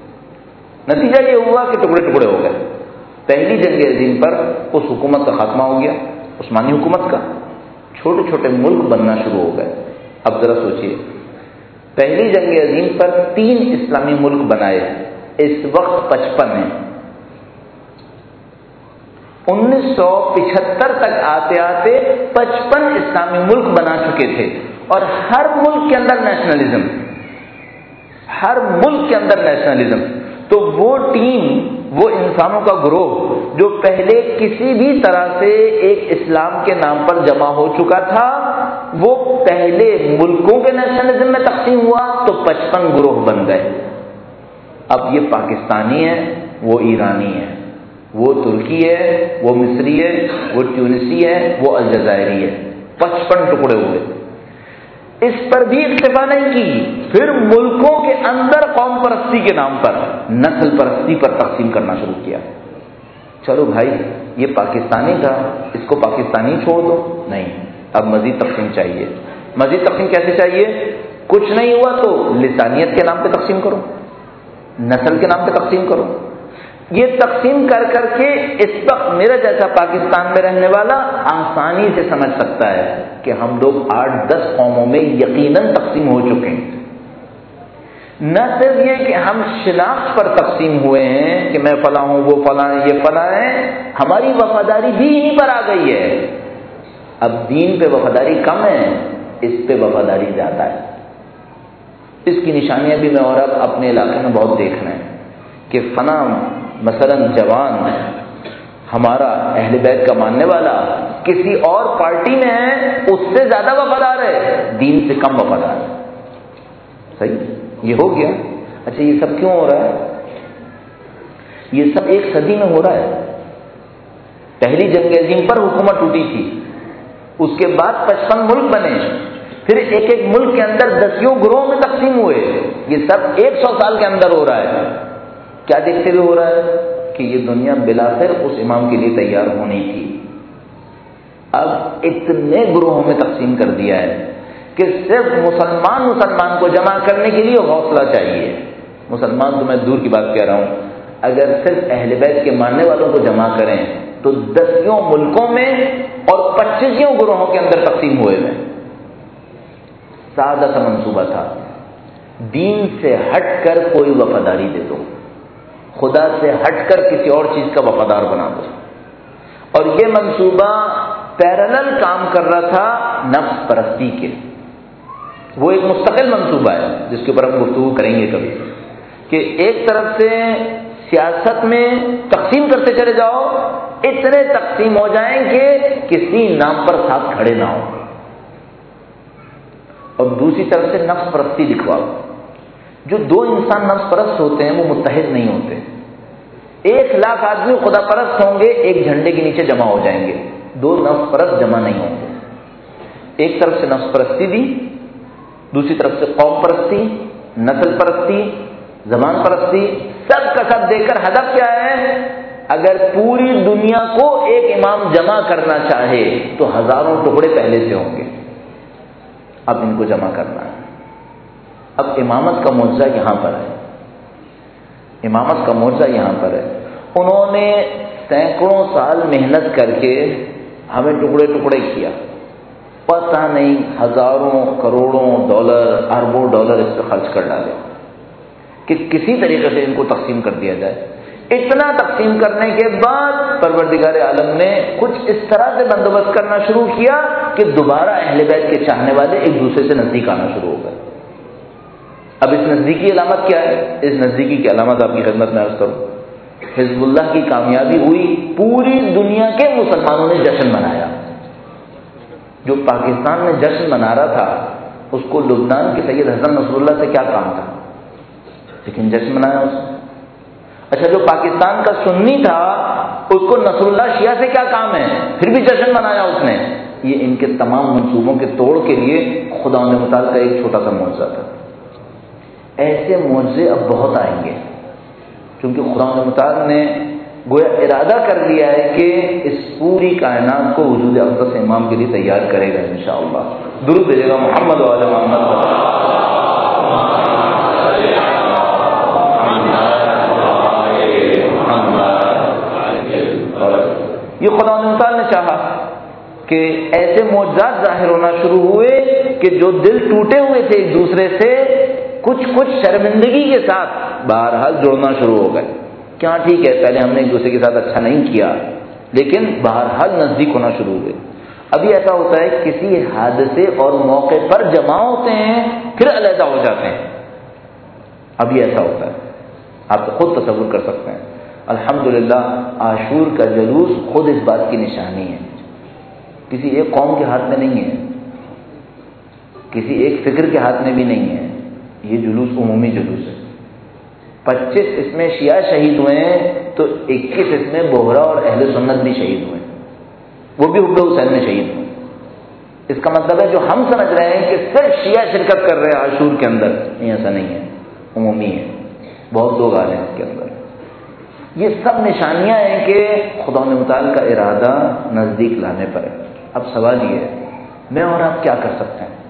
نتیجہ یہ ہوا کہ ٹکڑے ٹکڑے ہو گئے. پہلی جنگ عظیم پر اس حکومت کا خاتمہ ہو گیا، عثمانی حکومت کا. چھوٹے چھوٹے ملک بننا شروع ہو گئے. اب ذرا سوچئے، پہلی جنگ عظیم پر 3 اسلامی ملک بنائے، اس وقت 55 ہیں. 1975 تک آتے آتے 55 اسلامی ملک بنا چکے تھے. اور ہر ملک کے اندر نیشنلزم، ہر ملک کے اندر نیشنلزم. تو وہ ٹیم، وہ انسانوں کا گروہ جو پہلے کسی بھی طرح سے ایک اسلام کے نام پر جمع ہو چکا تھا، وہ پہلے ملکوں کے نیشنلزم میں تقسیم ہوا تو 55 گروہ بن گئے. اب یہ پاکستانی ہے، وہ ایرانی ہے، وہ ترکی ہے، وہ مصری ہے، وہ ٹیونسی ہے، وہ الجزائری ہے. 55 ٹکڑے ہوئے. اس پر بھی اکتفا نہیں کی، پھر ملکوں کے اندر قوم پرستی کے نام پر، نسل پرستی پر تقسیم کرنا شروع کیا. چلو بھائی، یہ پاکستانی تھا، اس کو پاکستانی چھوڑ دو. نہیں، اب مزید تقسیم چاہیے. مزید تقسیم کیسے چاہیے؟ کچھ نہیں ہوا تو لسانیت کے نام پہ تقسیم کرو، نسل کے نام پہ تقسیم کرو. یہ تقسیم کر کے اس وقت میرا جیسا پاکستان میں رہنے والا آسانی سے سمجھ سکتا ہے کہ ہم لوگ 8-10 قوموں میں یقیناً تقسیم ہو چکے ہیں. نہ صرف یہ کہ ہم شناخت پر تقسیم ہوئے ہیں کہ میں فلاں ہوں، وہ فلاں ہیں، یہ فلاں ہیں، ہماری وفاداری بھی یہیں پر آ گئی ہے. اب دین پہ وفاداری کم ہے، اس پہ وفاداری زیادہ ہے. اس کی نشانیاں بھی میں اور اب اپنے علاقے میں بہت دیکھ رہے ہیں. کہ فنا مثلا جوان ہمارا اہل بیت کا ماننے والا کسی اور پارٹی میں ہے، اس سے زیادہ وفادار ہے، دین سے کم وفادار ہے. صحیح، یہ ہو گیا. اچھا یہ سب کیوں ہو رہا ہے؟ یہ سب ایک صدی میں ہو رہا ہے. پہلی جنگ عظیم پر حکومت ٹوٹی تھی، اس کے بعد 55 ملک بنے، پھر ایک ایک ملک کے اندر 10 گروہوں میں تقسیم ہوئے. یہ سب 100 سال کے اندر ہو رہا ہے. کیا دیکھتے ہوئے ہو رہا ہے؟ کہ یہ دنیا بلاخر اس امام کے لیے تیار ہونی تھی. اب اتنے گروہوں میں تقسیم کر دیا ہے کہ صرف مسلمان کو جمع کرنے کے لیے حوصلہ چاہیے. مسلمان تو میں دور کی بات کہہ رہا ہوں، اگر صرف اہل بیت کے ماننے والوں کو جمع کریں تو 10 ملکوں میں اور 25 گروہوں کے اندر تقسیم ہوئے ہیں. سادہ سا منصوبہ تھا، دین سے ہٹ کر کوئی وفاداری دے دو، خدا سے ہٹ کر کسی اور چیز کا وفادار بنا دو. اور یہ منصوبہ پیرالل کام کر رہا تھا نفس پرستی کے. وہ ایک مستقل منصوبہ ہے جس کے اوپر ہم گفتگو کریں گے کبھی، کہ ایک طرف سے سیاست میں تقسیم کرتے چلے جاؤ، اتنے تقسیم ہو جائیں کہ کسی نام پر ساتھ کھڑے نہ ہو، اور دوسری طرف سے نفس پرستی دکھواؤ. جو دو انسان نفس پرست ہوتے ہیں وہ متحد نہیں ہوتے. 1,00,000 آدمی خدا پرست ہوں گے، ایک جھنڈے کے نیچے جمع ہو جائیں گے، دو نفس پرست جمع نہیں ہوں گے. ایک طرف سے نفس پرستی دی، دوسری طرف سے قوم پرستی، نسل پرستی، زبان پرستی، سب کا سب دے کر ہدف کیا ہے؟ اگر پوری دنیا کو ایک امام جمع کرنا چاہے تو ہزاروں ٹکڑے پہلے سے ہوں گے. اب ان کو جمع کرنا ہے. اب امامت کا معجزہ یہاں پر ہے، امامت کا معجزہ یہاں پر ہے. انہوں نے سینکڑوں سال محنت کر کے ہمیں ٹکڑے ٹکڑے کیا، پتہ نہیں ہزاروں کروڑوں ڈالر اربوں ڈالر اس پہ خرچ کر ڈالے کہ کسی طریقے سے ان کو تقسیم کر دیا جائے. اتنا تقسیم کرنے کے بعد پروردگار عالم نے کچھ اس طرح سے بندوبست کرنا شروع کیا کہ دوبارہ اہل بیت کے چاہنے والے ایک دوسرے سے نزدیک آنا شروع ہو گئے. اب اس نزدیکی علامت کیا ہے؟ اس نزدیکی کی علامت آپ کی خدمت میں عرض کروں. حزب اللہ کی کامیابی ہوئی، پوری دنیا کے مسلمانوں نے جشن منایا. جو پاکستان میں جشن منا رہا تھا اس کو لبنان کے سید حسن نصر اللہ سے کیا کام تھا، لیکن جشن منایا اس نے. اچھا جو پاکستان کا سنی تھا اس کو نصر اللہ شیعہ سے کیا کام ہے، پھر بھی جشن منایا اس نے. یہ ان کے تمام منصوبوں کے توڑ کے لیے خدا متعال کا ایک چھوٹا سا معجزہ تھا. ایسے معجزے اب بہت آئیں گے، کیونکہ خدا متعال نے گویا ارادہ کر لیا ہے کہ اس پوری کائنات کو وجود اقدس امام کے لیے تیار کرے گا انشاءاللہ. درود بھیجے گا محمد و آل محمد. یہ خدا متعال نے چاہا کہ ایسے معجزات ظاہر ہونا شروع ہوئے کہ جو دل ٹوٹے ہوئے تھے ایک دوسرے سے کچھ شرمندگی کے ساتھ بہرحال جوڑنا شروع ہو گئے. کیا ٹھیک ہے پہلے ہم نے ایک دوسرے کے ساتھ اچھا نہیں کیا لیکن بہرحال نزدیک ہونا شروع ہو گئے. ابھی ایسا ہوتا ہے کسی حادثے اور موقع پر جمع ہوتے ہیں پھر علیحدہ ہو جاتے ہیں. ابھی ایسا ہوتا ہے، آپ خود تصور کر سکتے ہیں. الحمدللہ عاشور کا جلوس خود اس بات کی نشانی ہے. کسی ایک قوم کے ہاتھ میں نہیں ہے، کسی ایک فکر کے ہاتھ میں بھی نہیں ہے. یہ جلوس عمومی جلوس ہے. 25 اس میں شیعہ شہید ہوئے ہیں تو 21 اس میں بوہرا اور اہل سنت بھی شہید ہوئے ہیں، وہ بھی حب حسین میں شہید ہوئے. اس کا مطلب ہے جو ہم سمجھ رہے ہیں کہ صرف شیعہ شرکت کر رہے ہیں عاشور کے اندر، نہیں ایسا نہیں ہے، عمومی ہے، بہت لوگ آ رہے ہیں اس کے اندر. یہ سب نشانیاں ہیں کہ خدا متعال کا ارادہ نزدیک لانے پر ہے. اب سوال یہ ہے میں اور آپ کیا کر سکتے ہیں؟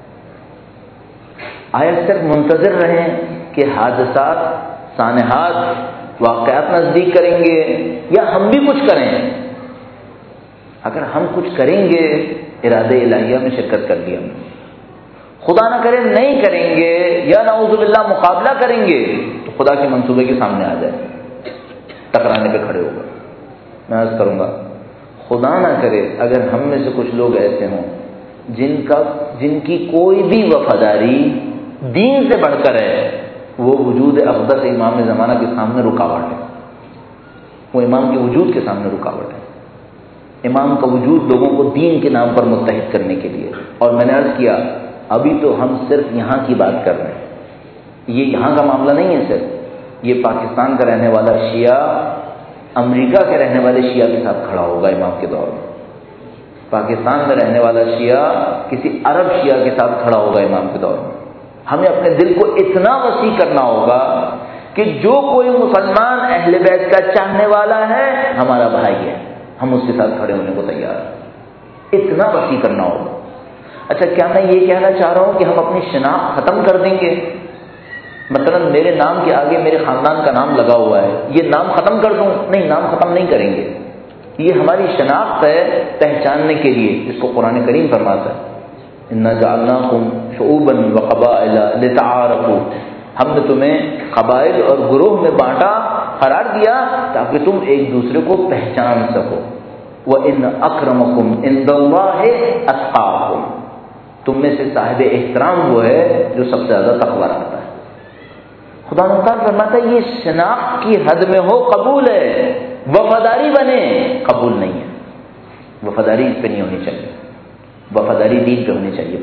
آیا صرف منتظر رہیں کہ حادثات سانحات واقعات نزدیک کریں گے یا ہم بھی کچھ کریں؟ اگر ہم کچھ کریں گے ارادے الہیہ میں شرکت کر لیا، خدا نہ کرے نہیں کریں گے یا نعوذ باللہ مقابلہ کریں گے تو خدا کے منصوبے کے سامنے آ جائے، ٹکرانے پہ کھڑے ہوگا. میں عرض کروں گا خدا نہ کرے اگر ہم میں سے کچھ لوگ ایسے ہوں جن کی کوئی بھی وفاداری دین سے بڑھ کر ہے، وہ وجود اقدس امام زمانہ کے سامنے رکاوٹ ہے، وہ امام کے وجود کے سامنے رکاوٹ ہے۔ امام کا وجود لوگوں کو دین کے نام پر متحد کرنے کے لیے، اور میں نے عرض کیا ابھی تو ہم صرف یہاں کی بات کر رہے ہیں، یہ یہاں کا معاملہ نہیں ہے، صرف یہ پاکستان کا رہنے والا شیعہ امریکہ کے رہنے والے شیعہ کے ساتھ کھڑا ہوگا امام کے دور میں، پاکستان میں رہنے والا شیعہ کسی عرب شیعہ کے ساتھ کھڑا ہوگا امام کے دور میں۔ ہمیں اپنے دل کو اتنا وسیع کرنا ہوگا کہ جو کوئی مسلمان اہل بیت کا چاہنے والا ہے ہمارا بھائی ہے، ہم اس کے ساتھ کھڑے ہونے کو تیار ہیں، اتنا وسیع کرنا ہوگا۔ اچھا کیا میں یہ کہنا چاہ رہا ہوں کہ ہم اپنی شناخت ختم کر دیں گے؟ مثلا میرے نام کے آگے میرے خاندان کا نام لگا ہوا ہے، یہ نام ختم کر دوں؟ نہیں، نام ختم نہیں کریں گے، یہ ہماری شناخت ہے پہچاننے کے لیے، جس کو قرآن کریم فرماتا ہے اِنَّا جَعَلْنَاكُمْ شُعُوبًا وَقَبَائِلَ لِتَعَارَفُوا، ہم نے تمہیں قبائل اور گروہ میں بانٹا، قرار دیا تاکہ تم ایک دوسرے کو پہچان سکو۔ وَإِنَّ أَكْرَمَكُمْ عِندَ اللَّهِ أَتْقَاكُمْ، تم میں سے صاحب احترام وہ ہے جو سب سے زیادہ تقویٰ رکھتا ہے۔ خدا مختار فرماتا ہے یہ شناخت کی حد میں ہو قبول ہے، وفاداری بنے قبول نہیں ہے، وفاداری اس پہ نہیں ہونی چاہیے، وفاداری دین پہ ہونی چاہیے۔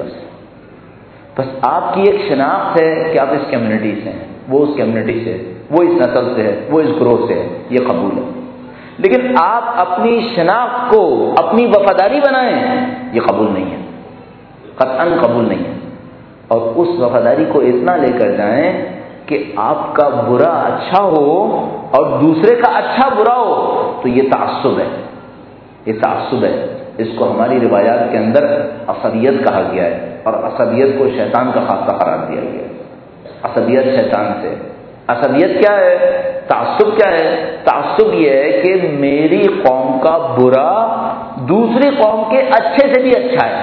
بس آپ کی ایک شناخت ہے کہ آپ اس کمیونٹی سے ہیں، وہ اس کمیونٹی سے ہے، وہ اس نسل سے ہے، وہ اس گروہ سے ہے، یہ قبول ہے، لیکن آپ اپنی شناخت کو اپنی وفاداری بنائیں، یہ قبول نہیں ہے، قطعاً قبول نہیں ہے۔ اور اس وفاداری کو اتنا لے کر جائیں کہ آپ کا برا اچھا ہو اور دوسرے کا اچھا برا ہو، تو یہ تعصب ہے، یہ تعصب ہے۔ اس کو ہماری روایات کے اندر عصبیت کہا گیا ہے، اور عصبیت کو شیطان کا خاصہ قرار دیا گیا ہے۔ عصبیت شیطان سے، عصبیت کیا ہے؟ تعصب کیا ہے؟ تعصب یہ ہے کہ میری قوم کا برا دوسری قوم کے اچھے سے بھی اچھا ہے،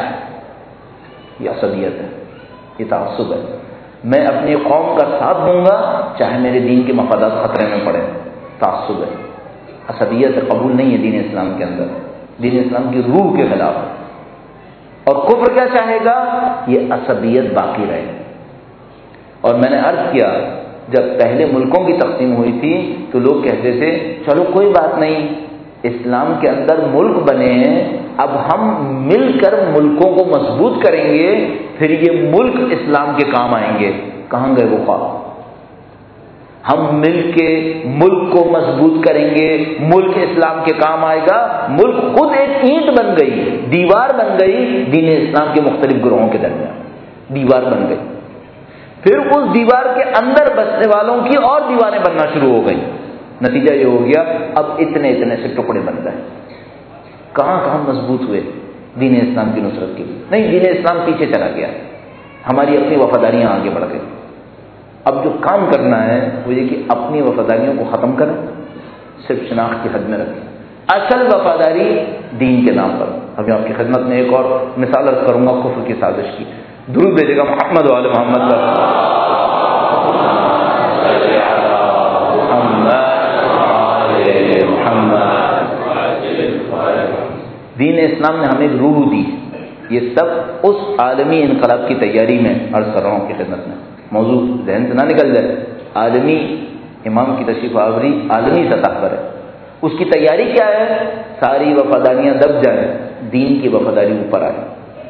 یہ عصبیت ہے، یہ تعصب ہے۔ میں اپنی قوم کا ساتھ دوں گا چاہے میرے دین کے مفادات خطرے میں پڑے، تعصب ہے، عصبیت قبول نہیں ہے دین اسلام کے اندر، دین اسلام کی روح کے خلاف ہے۔ اور کفر کیا چاہے گا؟ یہ عصبیت باقی رہے۔ اور میں نے عرض کیا جب پہلے ملکوں کی تقسیم ہوئی تھی تو لوگ کہتے تھے چلو کوئی بات نہیں، اسلام کے اندر ملک بنے ہیں، اب ہم مل کر ملکوں کو مضبوط کریں گے، پھر یہ ملک اسلام کے کام آئیں گے۔ کہاں گئے وہ خواب؟ ہم مل کے ملک کو مضبوط کریں گے، ملک اسلام کے کام آئے گا، ملک خود ایک اینٹ بن گئی، دیوار بن گئی دین اسلام کے مختلف گروہوں کے درمیان، دیوار بن گئی۔ پھر اس دیوار کے اندر بسنے والوں کی اور دیواریں بننا شروع ہو گئی، نتیجہ یہ ہو گیا اب اتنے اتنے سے ٹکڑے بن گئے۔ کہاں کہاں مضبوط ہوئے دین اسلام کی نصرت کے لیے؟ نہیں، دین اسلام پیچھے چلا گیا، ہماری اپنی وفاداریاں آگے بڑھ گئی۔ اب جو کام کرنا ہے وہ یہ کہ اپنی وفاداریوں کو ختم کریں، صرف شناخت کی حد میں رکھیں، اصل وفاداری دین کے نام پر۔ ابھی آپ کی خدمت میں ایک اور مثال عرض کروں گا کفر کی سازش کی۔ درود بھیجے گا محمد و آل محمد پر۔ دین اسلام نے ہمیں ایک روح دی، یہ سب اس عالمی انقلاب کی تیاری میں عرض کر رہا ہوں آپ کی خدمت میں، موضوع ذہن سے نہ نکل جائے۔ عالمی امام کی تشریف آوری عالمی سطح پر ہے، اس کی تیاری کیا ہے؟ ساری وفاداریاں دب جائیں، دین کی وفاداری اوپر آئے۔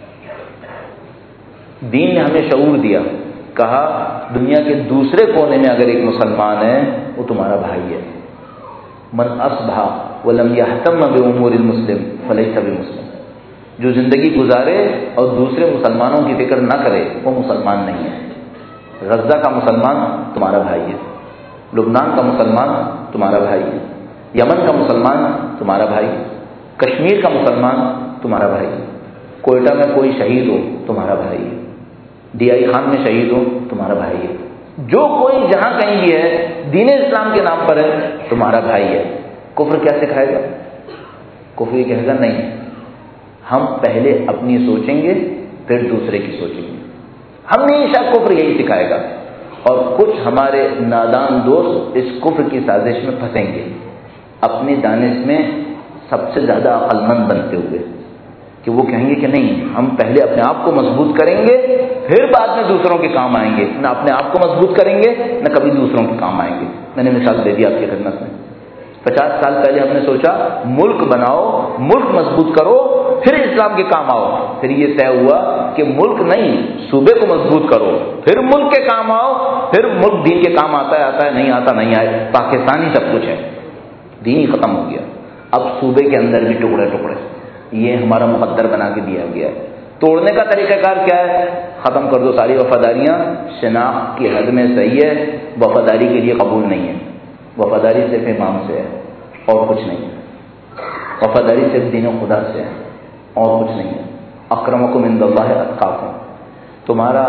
دین نے ہمیں شعور دیا، کہا دنیا کے دوسرے کونے میں اگر ایک مسلمان ہے وہ تمہارا بھائی ہے۔ من اصبح ولم يهتم بامور المسلم فليس بمسلم، جو زندگی گزارے اور دوسرے مسلمانوں کی فکر نہ کرے وہ مسلمان نہیں ہے۔ غزہ کا مسلمان تمہارا بھائی ہے، لبنان کا مسلمان تمہارا بھائی ہے، یمن کا مسلمان تمہارا بھائی ہے، کشمیر کا مسلمان تمہارا بھائی ہے، کوئٹہ میں کوئی شہید ہو تمہارا بھائی ہے، ڈی آئی خان میں شہید ہو تمہارا بھائی ہے، جو کوئی جہاں کہیں بھی ہے دین اسلام کے نام پر ہے تمہارا بھائی ہے۔ کفر کیا سکھائے گا؟ کفر یہ کہے گا نہیں، ہم پہلے اپنی سوچیں گے پھر دوسرے کی سوچیں گے، ہمیشہ کفر یہی سکھائے گا۔ اور کچھ ہمارے نادان دوست اس کفر کی سازش میں پھنسیں گے، اپنی دانش میں سب سے زیادہ عقل مند بنتے ہوئے کہ وہ کہیں گے کہ نہیں ہم پہلے اپنے آپ کو مضبوط کریں گے پھر بعد میں دوسروں کے کام آئیں گے، نہ اپنے آپ کو مضبوط کریں گے نہ کبھی دوسروں کے کام آئیں گے۔ میں نے مثال دے دی آپ کی خدمت میں، 50 سال پہلے ہم نے سوچا ملک بناؤ، ملک مضبوط کرو، پھر اسلام کے کام آؤ۔ پھر یہ طے ہوا کہ ملک نہیں، صوبے کو مضبوط کرو، پھر ملک کے کام آؤ، پھر ملک دین کے کام آتا ہے نہیں آتا نہیں آئے، پاکستانی سب کچھ ہے، دین ہی ختم ہو گیا۔ اب صوبے کے اندر بھی ٹکڑے ٹکڑے، یہ ہمارا مقدر بنا کے دیا گیا ہے۔ توڑنے کا طریقہ کار کیا ہے؟ ختم کر دو ساری وفاداریاں، شناخت کی حد میں صحیح ہے، وفاداری کے لیے قبول نہیں ہے، وفاداری صرف امام سے ہے اور کچھ نہیں ہے، وفاداری صرف دین و خدا سے ہے اور کچھ نہیں ہے۔ اکرمکم عند اللہ اتقاکم، تمہارا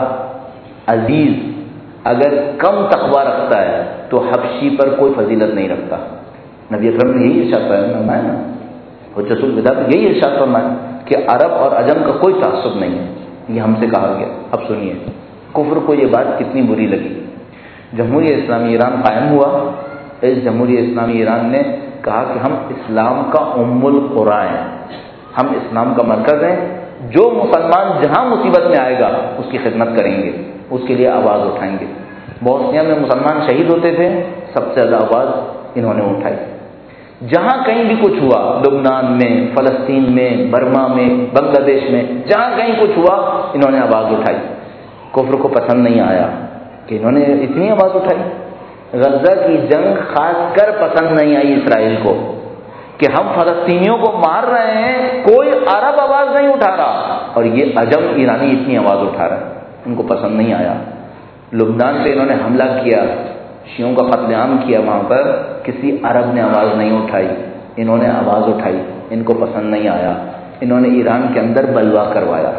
عزیز اگر کم تقوی رکھتا ہے تو حبشی پر کوئی فضیلت نہیں رکھتا۔ نبی اکرم نے یہی ارشاد فرمایا نا، حجۃ الوداع یہی ارشاد فرمایا کہ عرب اور عجم کا کوئی تعصب نہیں ہے، یہ ہم سے کہا گیا۔ اب سنیے کفر کو یہ بات کتنی بری لگی۔ جمہوریہ اسلامی ایران قائم ہوا، اس جمہوریہ اسلامی ایران نے کہا کہ ہم اسلام کا ام القریٰ ہیں، ہم اسلام کا مرکز ہیں، جو مسلمان جہاں مصیبت میں آئے گا اس کی خدمت کریں گے، اس کے لیے آواز اٹھائیں گے۔ بوسنیا میں مسلمان شہید ہوتے تھے، سب سے زیادہ آواز انہوں نے اٹھائی۔ جہاں کہیں بھی کچھ ہوا، لبنان میں، فلسطین میں، برما میں، بنگلہ دیش میں، جہاں کہیں کچھ ہوا انہوں نے آواز اٹھائی۔ کفر کو پسند نہیں آیا کہ انہوں نے اتنی آواز اٹھائی۔ غزہ کی جنگ خاص کر پسند نہیں آئی اسرائیل کو کہ ہم فلسطینیوں کو مار رہے ہیں، کوئی عرب آواز نہیں اٹھا رہا اور یہ عجم ایرانی اتنی آواز اٹھا رہا ہے، ان کو پسند نہیں آیا۔ لبنان پہ انہوں نے حملہ کیا، شیعوں کا قتل عام کیا، وہاں پر کسی عرب نے آواز نہیں اٹھائی، انہوں نے آواز اٹھائی، ان کو پسند نہیں آیا۔ انہوں نے ایران کے اندر بلوا کروایا،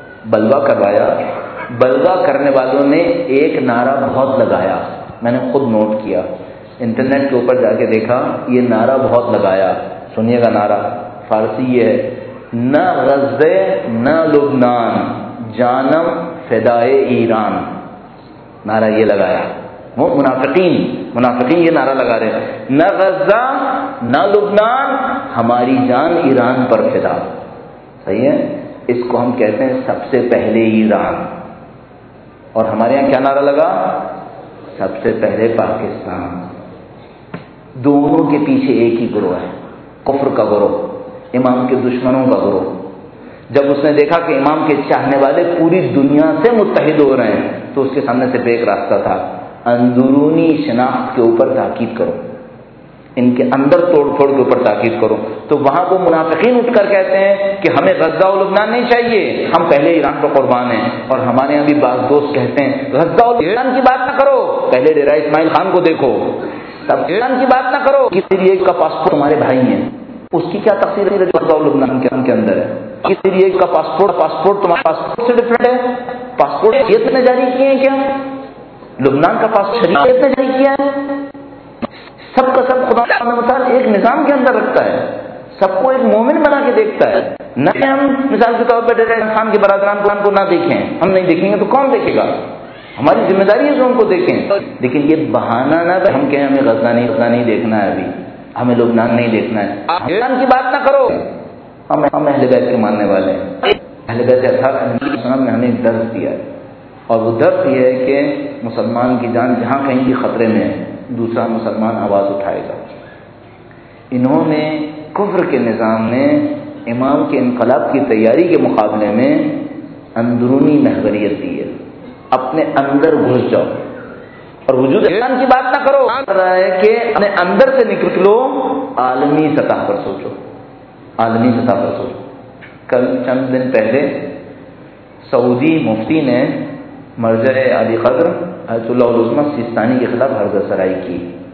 بلوا کرنے والوں نے ایک نعرہ بہت لگایا، میں نے خود نوٹ کیا، انٹرنیٹ کے اوپر جا کے دیکھا، یہ نعرہ بہت لگایا۔ سنیے گا نعرہ، فارسی یہ ہے، نہ غزہ نہ لبنان، جانم فدائے ایران، نعرہ یہ لگایا۔ وہ منافقین یہ نعرہ لگا رہے ہیں، نہ غزہ نہ لبنان، ہماری جان ایران پر فدا۔ صحیح ہے، اس کو ہم کہتے ہیں سب سے پہلے ایران۔ اور ہمارے یہاں کیا نعرہ لگا؟ سب سے پہلے پاکستان۔ دونوں کے پیچھے ایک ہی گروہ ہے، کفر کا گروہ، امام کے دشمنوں کا گروہ۔ جب اس نے دیکھا کہ امام کے چاہنے والے پوری دنیا سے متحد ہو رہے ہیں تو اس کے سامنے سے ایک راستہ تھا، اندرونی شناخت کے اوپر تاکید کرو، ان کے اندر توڑ پھوڑ کے اوپر تاکید کرو۔ تو وہاں کو منافقین اٹھ کر کہتے ہیں کہ ہمیں غزہ و لبنان نہیں چاہیے، ہم پہلے ایران پر قربان ہیں۔ اور ہمارے یہاں بھی بعض دوست کہتے ہیں غزہ و لبنان کی بات نہ کرو، پہلے ڈیرہ اسماعیل خان کو دیکھو، تب ایران کی بات نہ کرو، کہ تیری ایک کا پاسپورٹ تمہارے بھائی ہیں، اس کی کیا تقصیر ہے جو غزہ و لبنان کے اندر ہے؟ کہ تیری ایک کا پاسپورٹ تمہارے پاسپورٹ سے ڈفرینٹ ہے، پاسپورٹ شریعت نے جاری کیے ہیں کیا؟ لبنان کا پاسپورٹ شریعت نے جاری کیا ہے؟ سب کا سب خدا مثال ایک نظام کے اندر رکھتا ہے، سب کو ایک مومن بنا کے دیکھتا ہے۔ نہ ہم مثال کے طور پر ڈیرہ خان کے برادران کو نہ دیکھیں، ہم نہیں دیکھیں گے تو کون دیکھے گا؟ ہماری ذمہ داری ہے کہ ان کو دیکھیں۔ لیکن یہ بہانہ نہ ہم کہیں ہمیں غزہ نہیں دیکھنا ہے، ابھی ہمیں لبنان نہیں دیکھنا ہے، لبنان کی بات نہ کرو۔ ہم اہل بیت کے ماننے والے ہیں، اہل بیت اطہار علیہ السلام نے ہمیں درس دیا ہے، اور وہ درس یہ ہے کہ مسلمان کی جان جہاں کہیں بھی خطرے میں ہے دوسرا مسلمان آواز اٹھائے گا۔ انہوں نے کفر کے نظام نے امام کے انقلاب کی تیاری کے مقابلے میں اندرونی محوریت دی ہے، اپنے اندر گھس جاؤ اور وجود ایران کی بات نہ کرو، رہا ہے کہ اپنے اندر سے نکلو، عالمی سطح پر سوچو، عالمی سطح پر سوچو۔ کل چند دن پہلے سعودی مفتی نے مرجع عالی قدر آیت اللہ العظمہ سیستانی کے خلاف ہرزہ سرائی کی۔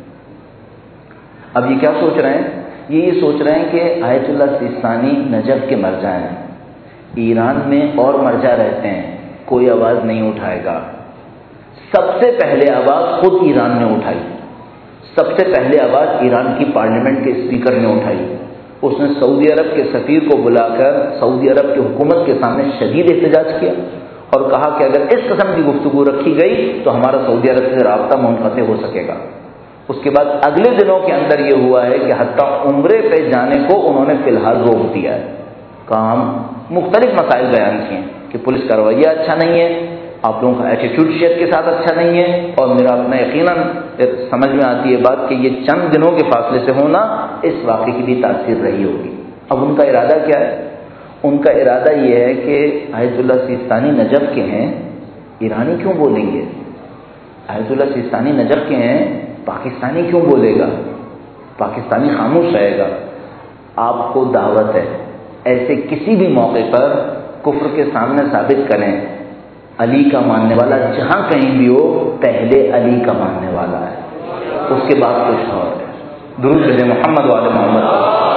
اب یہ کیا سوچ رہے ہیں؟ یہ سوچ رہے ہیں کہ آیت اللہ سیستانی نجف کے مرجع ہیں، ایران میں اور مرجع رہتے ہیں، کوئی آواز نہیں اٹھائے گا۔ سب سے پہلے آواز خود ایران نے اٹھائی، سب سے پہلے آواز ایران کی پارلیمنٹ کے اسپیکر نے اٹھائی۔ اس نے سعودی عرب کے سفیر کو بلا کر سعودی عرب کی حکومت کے سامنے شدید احتجاج کیا اور کہا کہ اگر اس قسم کی گفتگو رکھی گئی تو ہمارا سعودی عرب سے رابطہ منقطع ہو سکے گا۔ اس کے بعد اگلے دنوں کے اندر یہ ہوا ہے کہ حتیٰ عمرے پہ جانے کو انہوں نے فی الحال روک دیا ہے، کہا ہم مختلف مسائل بیان کیے ہیں کہ پولیس کا رویہ اچھا نہیں ہے، آپ لوگوں کا ایٹیٹیوڈ شیئر کے ساتھ اچھا نہیں ہے، اور میرا اپنا یقیناً سمجھ میں آتی ہے بات کہ یہ چند دنوں کے فاصلے سے ہونا اس واقعے کی بھی تاثیر رہی ہوگی۔ اب ان کا ارادہ کیا ہے؟ ان کا ارادہ یہ ہے کہ آیت اللہ سیستانی نجف کے ہیں، ایرانی کیوں بولیں گے؟ آیت اللہ سیستانی نجف کے ہیں، پاکستانی کیوں بولے گا؟ پاکستانی خاموش رہے گا۔ آپ کو دعوت ہے، ایسے کسی بھی موقع پر کفر کے سامنے ثابت کریں علی کا ماننے والا جہاں کہیں بھی ہو پہلے علی کا ماننے والا ہے، اس کے بعد کچھ اور ہے۔ درود بھیجیں محمد والے محمد۔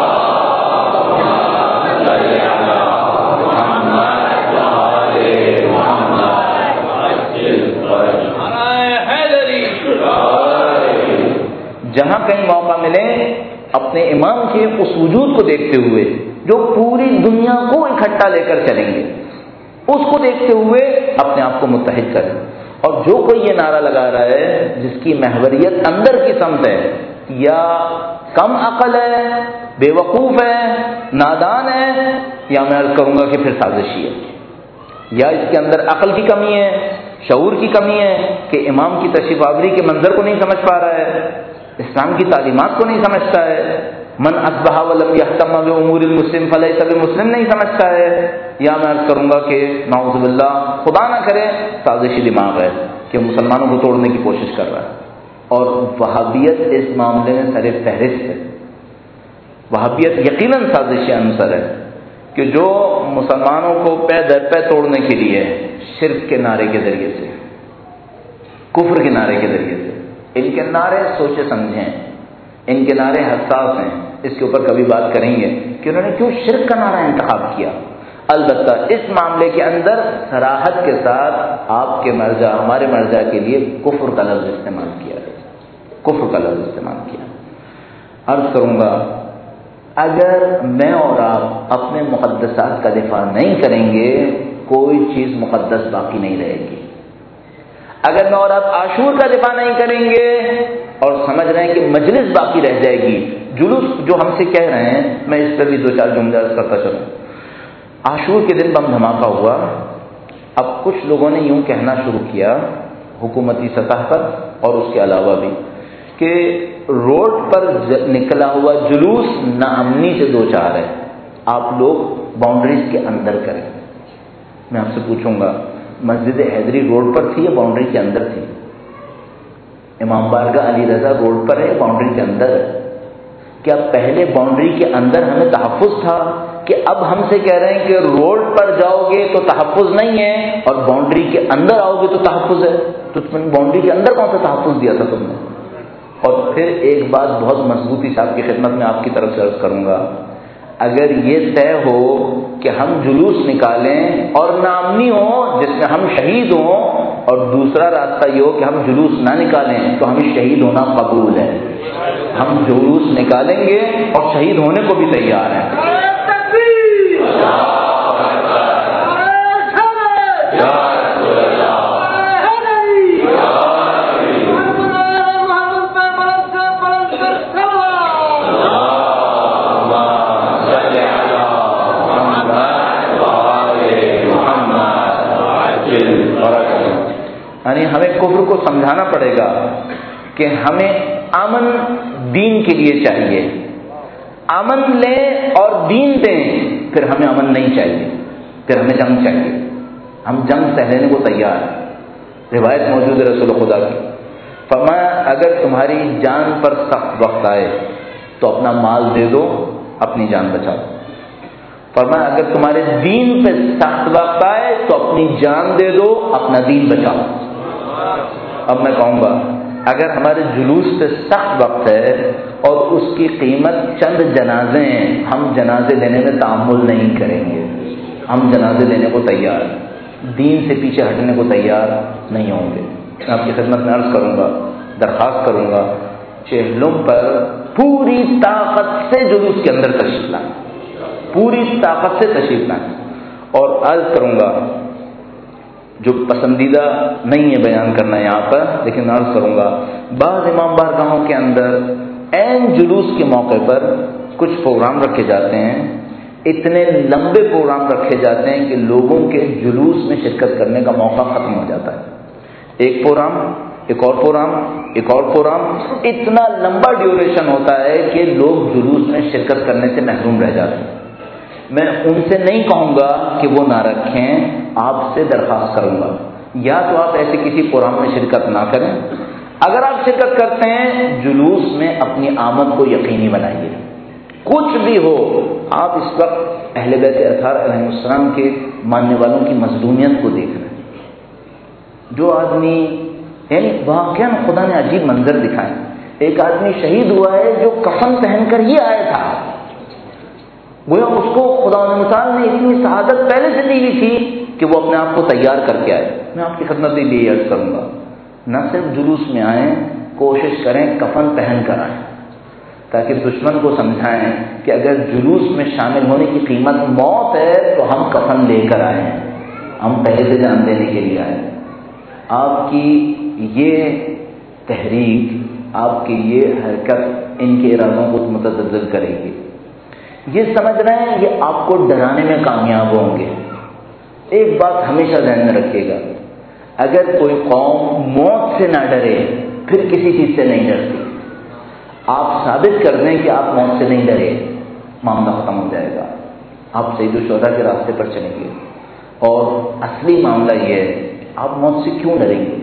جہاں کہیں موقع ملے اپنے امام کے اس وجود کو دیکھتے ہوئے جو پوری دنیا کو اکٹھا لے کر چلیں گے، اس کو دیکھتے ہوئے اپنے آپ کو متحد کریں۔ اور جو کوئی یہ نعرہ لگا رہا ہے جس کی محوریت اندر کی سمت ہے، یا کم عقل ہے، بے وقوف ہے، نادان ہے، یا میں عرض کروں گا کہ پھر سازشی ہے، یا اس کے اندر عقل کی کمی ہے، شعور کی کمی ہے کہ امام کی تشریف آوری کے منظر کو نہیں سمجھ پا رہا ہے، اسلام کی تعلیمات کو نہیں سمجھتا ہے، من اصبح ولم یهتم بامور المسلم فلیس بمسلم نہیں سمجھتا ہے، یا میں عرض کروں گا کہ نعوذ باللہ خدا نہ کرے سازشی دماغ ہے کہ مسلمانوں کو توڑنے کی کوشش کر رہا ہے۔ اور وہابیت اس معاملے میں سر فہرست ہے۔ وہابیت یقیناً سازشی عنصر ہے کہ جو مسلمانوں کو پے در پے توڑنے کے لیے شرک کے نعرے کے ذریعے سے، کفر کے نعرے کے ذریعے سے، ان کے نعرے سوچے سمجھیں، ان کے نعرے حساس ہیں، اس کے اوپر کبھی بات کریں گے کہ انہوں نے کیوں شرک کا نعرہ انتخاب کیا۔ البتہ اس معاملے کے اندر صراحت کے ساتھ آپ کے مرجع، ہمارے مرجع کے لیے کفر کا لفظ استعمال کیا ہے، کفر کا لفظ استعمال کیا۔ عرض کروں گا اگر میں اور آپ اپنے مقدسات کا دفاع نہیں کریں گے کوئی چیز مقدس باقی نہیں رہے گی۔ اگر میں اور آپ عاشور کا دفاع نہیں کریں گے اور سمجھ رہے ہیں کہ مجلس باقی رہ جائے گی، جلوس جو ہم سے کہہ رہے ہیں، میں اس پر بھی دو چار جملے عرض کرتا چلوں۔ عاشور کے دن بم دھماکہ ہوا، اب کچھ لوگوں نے یوں کہنا شروع کیا حکومتی سطح پر اور اس کے علاوہ بھی کہ روڈ پر نکلا ہوا جلوس ناامنی سے دو چار ہے، آپ لوگ باؤنڈریز کے اندر کریں۔ میں آپ سے پوچھوں گا مسجد حیدری روڈ پر تھی یا باؤنڈری کے اندر تھی؟ امام بارگاہ علی رضا روڈ پر ہے یا باؤنڈری کے اندر ہے؟ کیا پہلے باؤنڈری کے اندر ہمیں تحفظ تھا کہ اب ہم سے کہہ رہے ہیں کہ روڈ پر جاؤ گے تو تحفظ نہیں ہے اور باؤنڈری کے اندر آؤ گے تو تحفظ ہے؟ تو تم نے باؤنڈری کے اندر کون سا تحفظ دیا تھا تم نے؟ اور پھر ایک بات بہت مضبوطی سے آپ کی خدمت میں آپ کی طرف سے عرض کروں گا، اگر یہ طے ہو کہ ہم جلوس نکالیں اور نامنی ہو جس میں ہم شہید ہوں، اور دوسرا راستہ یہ ہو کہ ہم جلوس نہ نکالیں تو ہمیں شہید ہونا قبول ہے، ہم جلوس نکالیں گے اور شہید ہونے کو بھی تیار ہیں۔ یعنی ہمیں کفر کو سمجھانا پڑے گا کہ ہمیں امن دین کے لیے چاہیے، امن لیں اور دین دیں، پھر ہمیں امن نہیں چاہیے، پھر ہمیں جنگ چاہیے، ہم جنگ سہ لینے کو تیار ہیں۔ روایت موجود ہے رسول خدا کی، فرمایا اگر تمہاری جان پر سخت وقت آئے تو اپنا مال دے دو، اپنی جان بچاؤ۔ فرمایا اگر تمہارے دین پہ سخت وقت آئے تو اپنی جان دے دو، اپنا دین بچاؤ۔ اب میں کہوں گا اگر ہمارے جلوس پہ سخت وقت ہے اور اس کی قیمت چند جنازے ہیں، ہم جنازے لینے میں تعامل نہیں کریں گے، ہم جنازے لینے کو تیار، دین سے پیچھے ہٹنے کو تیار نہیں ہوں گے۔ میں آپ کی خدمت میں عرض کروں گا، درخواست کروں گا، چہلم پر پوری طاقت سے جلوس کے اندر تشریف لائیں، پوری طاقت سے تشریف لائیں۔ اور عرض کروں گا جو پسندیدہ نہیں ہے بیان کرنا یہاں پر، لیکن عرض کروں گا بعض امام بارگاہوں کے اندر عین جلوس کے موقع پر کچھ پروگرام رکھے جاتے ہیں، اتنے لمبے پروگرام رکھے جاتے ہیں کہ لوگوں کے جلوس میں شرکت کرنے کا موقع ختم ہو جاتا ہے. ایک پروگرام، ایک اور پروگرام، ایک اور پروگرام، اتنا لمبا ڈیوریشن ہوتا ہے کہ لوگ جلوس میں شرکت کرنے سے محروم رہ جاتے ہیں. میں ان سے نہیں کہوں گا کہ وہ نہ رکھیں، آپ سے درخواست کروں گا یا تو آپ ایسے کسی پروگرام میں شرکت نہ کریں. اگر آپ شرکت کرتے ہیں جلوس میں اپنی آمد کو یقینی بنائیے. کچھ بھی ہو، آپ اس وقت اہل بیت اطہار علیہ السلام کے ماننے والوں کی مظلومیت کو دیکھ رہے ہیں. جو آدمی، یعنی واقعاً خدا نے عجیب منظر دکھائے. ایک آدمی شہید ہوا ہے جو کفن پہن کر ہی آیا تھا. گویا اس کو خدا متعال نے اتنی سعادت پہلے سے دی ہوئی تھی کہ وہ اپنے آپ کو تیار کر کے آئے. میں آپ کی خدمت میں یہ عرض کروں گا، نہ صرف جلوس میں آئیں، کوشش کریں کفن پہن کر آئیں، تاکہ دشمن کو سمجھائیں کہ اگر جلوس میں شامل ہونے کی قیمت موت ہے تو ہم کفن لے کر آئے ہیں، ہم پہلے سے جان دینے کے لیے آئے. آپ کی یہ تحریک، آپ کی یہ حرکت ان کے ارادوں کو متزلزل کرے گی. یہ سمجھ رہے ہیں یہ آپ کو ڈرانے میں کامیاب ہوں گے. ایک بات ہمیشہ ذہن میں رکھیے گا، اگر کوئی قوم موت سے نہ ڈرے پھر کسی چیز سے نہیں ڈرتی. آپ ثابت کر دیں کہ آپ موت سے نہیں ڈرے، معاملہ ختم ہو جائے گا. آپ سید الشہداء کے راستے پر چلیں گے. اور اصلی معاملہ یہ ہے، آپ موت سے کیوں ڈریں گے؟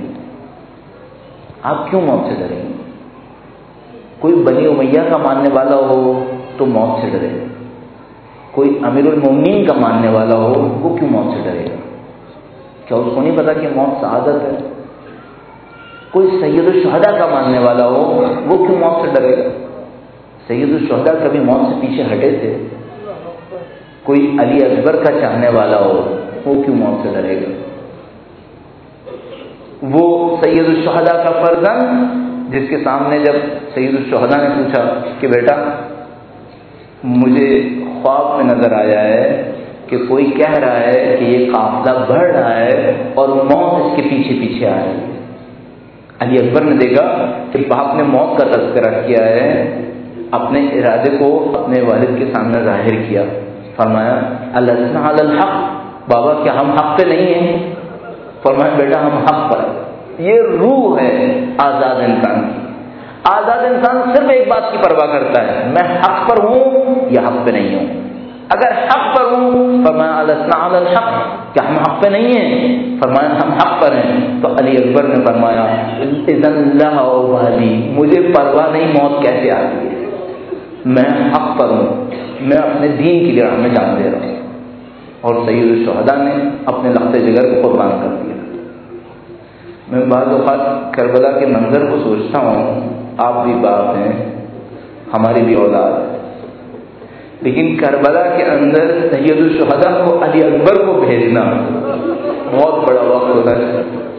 آپ کیوں موت سے ڈریں گے؟ کوئی بنی امیہ کا ماننے والا ہو تو موت سے ڈرے گا. کوئی امیر المومنین کا ماننے والا ہو وہ کیوں موت سے ڈرے گا؟ کیا اس کو نہیں پتا کہ موت سعادت ہے؟ کوئی سید الشہداء کا ماننے والا ہو وہ کیوں موت سے ڈرے گا؟ سید الشہداء کبھی موت سے پیچھے ہٹے تھے. کوئی علی اکبر کا چاہنے والا ہو وہ کیوں موت سے ڈرے گا؟ وہ سید الشہداء کا فرزند جس کے سامنے جب سید الشہداء نے پوچھا کہ بیٹا مجھے خواب میں نظر آیا ہے کہ کوئی کہہ رہا ہے کہ یہ قافلہ بڑھ رہا ہے اور موت اس کے پیچھے پیچھے آ رہی ہے. علی اکبر نے دیکھا کہ باپ نے موت کا تذکرہ کیا ہے، اپنے ارادے کو اپنے والد کے سامنے ظاہر کیا. فرمایا الحسن علی الحق، بابا کیا ہم حق پہ نہیں ہیں؟ فرمایا بیٹا ہم حق پر ہیں. یہ روح ہے آزاد انسان کی. آزاد انسان صرف ایک بات کی پرواہ کرتا ہے، میں حق پر ہوں یا حق پہ نہیں ہوں. اگر حق پر ہوں فرمایا الحسن علی الحق، کیا ہم حق پہ نہیں ہیں؟ فرمایا ہم حق پر ہیں. تو علی اکبر نے فرمایا اذن لا ابالی، مجھے پرواہ نہیں موت کیسے آتی ہے، میں حق پر ہوں، میں اپنے دین کی راہ میں جان دے رہا ہوں. اور سید الشہداء نے اپنے لخت جگر کو قربان کر دیا. میں بعض اوقات کربلا کے منظر کو سوچتا ہوں، آپ بھی باپ ہیں، ہماری بھی اولاد ہے، لیکن کربلا کے اندر سید الشہداء کو علی اکبر کو بھیجنا بہت بڑا وقت ہوتا ہے.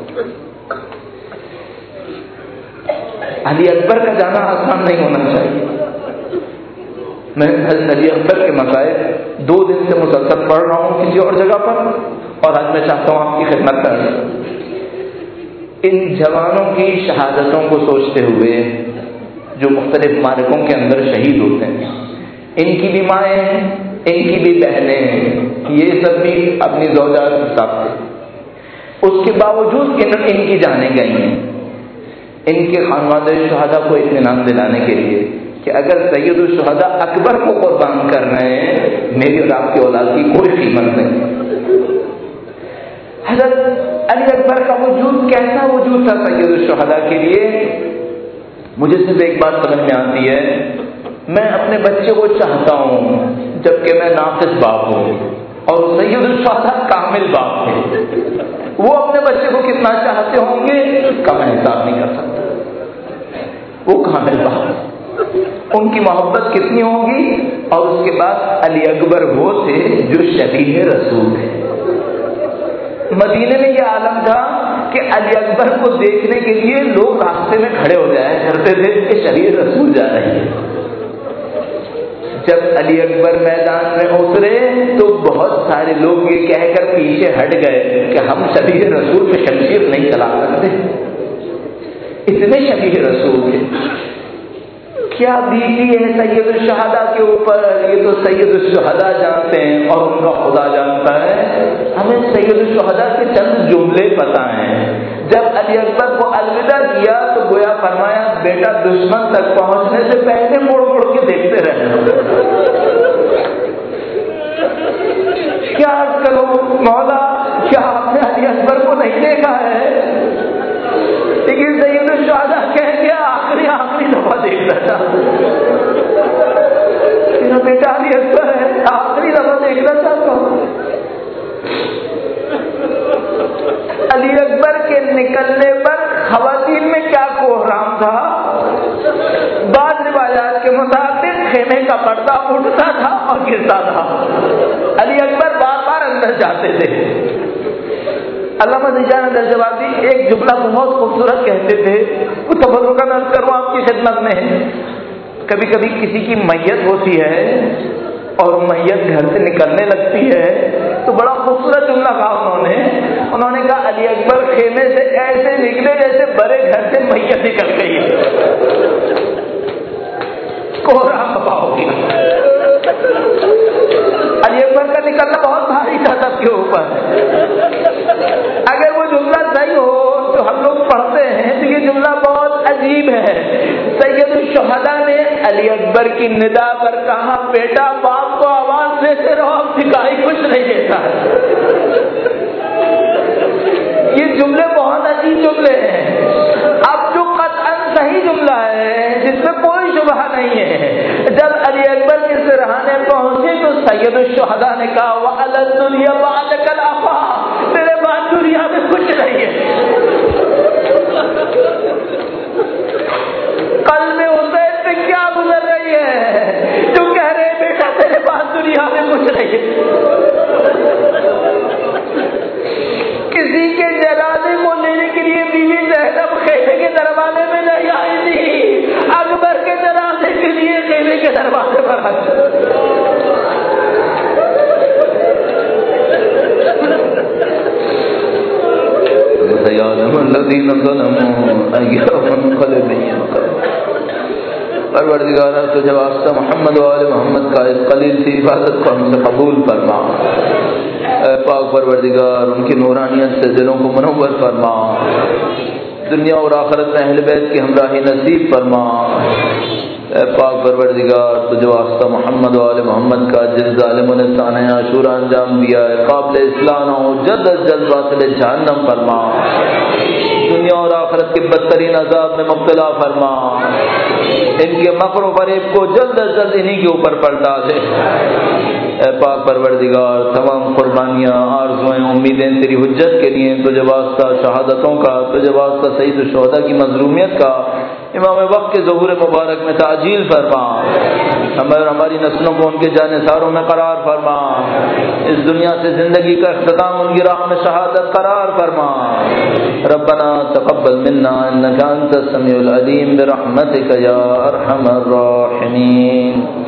علی اکبر کا جانا آسان نہیں ہونا چاہیے. میں علی اکبر کے مسائل 2 دن سے مسلسل پڑھ رہا ہوں کسی اور جگہ پر، اور آج میں چاہتا ہوں آپ کی خدمت کریں. ان جوانوں کی شہادتوں کو سوچتے ہوئے جو مختلف معرکوں کے اندر شہید ہوتے ہیں، ان کی بھی مائیں ہیں، ان کی بھی بہنیں ہیں، یہ سب بھی اپنی زوجات کے ساتھ تھے. اس کے باوجود ان کی جانیں گئی ہیں. ان کے خانواد شہداء کو اطمینان دلانے کے لیے کہ اگر سید الشہداء اکبر کو قربان کر رہے ہیں، میری اور آپ کی اولاد کی کوئی قیمت نہیں. حضرت علی اکبر کا وجود کیسا وجود تھا سید الشہداء کے لیے؟ مجھے صرف ایک بات سمجھ میں آتی ہے، میں اپنے بچے کو چاہتا ہوں جبکہ میں ناقص باپ ہوں، اور سید الشہداء کامل باپ تھے. وہ اپنے بچے کو کتنا چاہتے ہوں گے اس کا میں حساب نہیں کر سکتا. وہ کامل باپ، ان کی محبت کتنی ہوگی. اور اس کے بعد علی اکبر وہ تھے جو شبیہ رسول ہے. مدینے میں یہ عالم تھا کہ علی اکبر کو دیکھنے کے لیے لوگ راستے میں کھڑے ہو جایا کرتے تھے کہ شبیہ رسول جا رہی ہے. جب علی اکبر میدان میں اترے تو بہت سارے لوگ یہ کہہ کر پیچھے ہٹ گئے کہ ہم شبیہ رسول پہ شمشیر نہیں چلا سکتے. اتنے شبیہ رسول تھے کیا بیتی ہے سید الشہداء کے اوپر، یہ تو سید الشہداء جانتے ہیں اور ان کا خدا جانتا ہے. ہمیں سید الشہداء کے چند جملے پتہ ہیں. جب علی اکبر کو الوداع کیا تو گویا فرمایا بیٹا دشمن تک پہنچنے سے پہلے مڑ مڑ کے دیکھتے رہے. کیا کرو مولا، کیا آپ نے علی اکبر کو نہیں دیکھا ہے؟ لیکن سید الشہداء کہہ گیا آخری دفعہ دیکھنا تھا. میرا بیٹا علی اکبر ہے، آخری دفعہ دیکھنا چاہتا ہوں. علی اکبر کے نکلنے پر خواتین میں کیا کوہرام تھا. بعض روایات کے مطابق خیمے کا پردہ اٹھتا تھا اور گرتا تھا. علی اکبر بار بار اندر جاتے تھے. علامہ ذیشان اندر جواب دی ایک جملہ بہت خوبصورت کہتے تھے، وہ تبرکاً عرض کروں آپ کی خدمت میں. کبھی کبھی کسی کی میت ہوتی ہے اور میت گھر سے نکلنے لگتی ہے تو بڑا خوبصورت جملہ کہا انہوں نے کہا علی اکبر خیمے سے ایسے نکلے جیسے بڑے گھر سے میت نکل گئی ہے. کوہرام بپا ہو گیا. علی اکبر کا نکلنا بہت بھاری تھا سب کے اوپر. اگر وہ جملہ صحیح ہو تو ہم لوگ پڑھتے ہیں تو یہ جملہ بہت عجیب ہے. سید الشہداء نے علی اکبر کی ندا پر کہا بیٹا باپ کو آواز دیتے رہو، اب دکھائی کچھ نہیں دیتا ہے. یہ جملے بہت عجیب جملے ہیں. اب جو قطعاً صحیح جملہ ہے جس میں کوئی شبہ نہیں ہے، جب علی اکبر کے سرحانے پہنچے تو سید الشہداء نے کہا وَعَلَى الدُّنْيَا بَعْدَكَ الْعَفَا، تیرے بعد دنیا میں کچھ نہیں ہے. قلب حسین پہ کیا گزر رہی ہے جو کہہ رہے بیٹا تیرے بعد دنیا میں کچھ نہیں ہے. کسی کے جنازے کو لینے کے لیے بیوی زینب خیمے کے دروازے میں نہیں آئی تھی، اکبر کے جنازے کے لیے خیمے کے دروازے پر آئی. پروردگارہ تجھے واسطہ محمد و آل محمد کا اس قلیل سی عبادت کو ہم سے قبول فرما. اے پاک پروردگار ان کی نورانیت سے دلوں کو منور فرما. دنیا اور آخرت میں اہل بیت کی ہمراہی نصیب فرما. اے پاک پروردگار تجھے واسطہ محمد و آل محمد کا جس ظالموں نے سانحہ عاشورہ انجام دیا ہے قابل اصلاح نہ ہو، جلد از جلد باطل جہنم فرما. دنیا اور آخرت کے بدترین عذاب میں مبتلا فرما. ان کے مکر و فریب کو جلد از جلد انہی کے اوپر پلٹا دے. اے پاک پروردگار تمام قربانیاں، آرزوئیں، امیدیں تیری حجت کے لیے. تجھے واسطہ شہادتوں کا، تجھے واسطہ سید الشہداء کی مظلومیت کا امام وقت کے ظہور مبارک میں تعجیل فرما. ہمیں اور ہماری نسلوں کو ان کے جانثاروں میں قرار فرما. اس دنیا سے زندگی کا اختتام ان کی راہ میں شہادت قرار فرما. ربنا تقبل منا انك انت السميع العليم برحمتك يا ارحم الراحمين.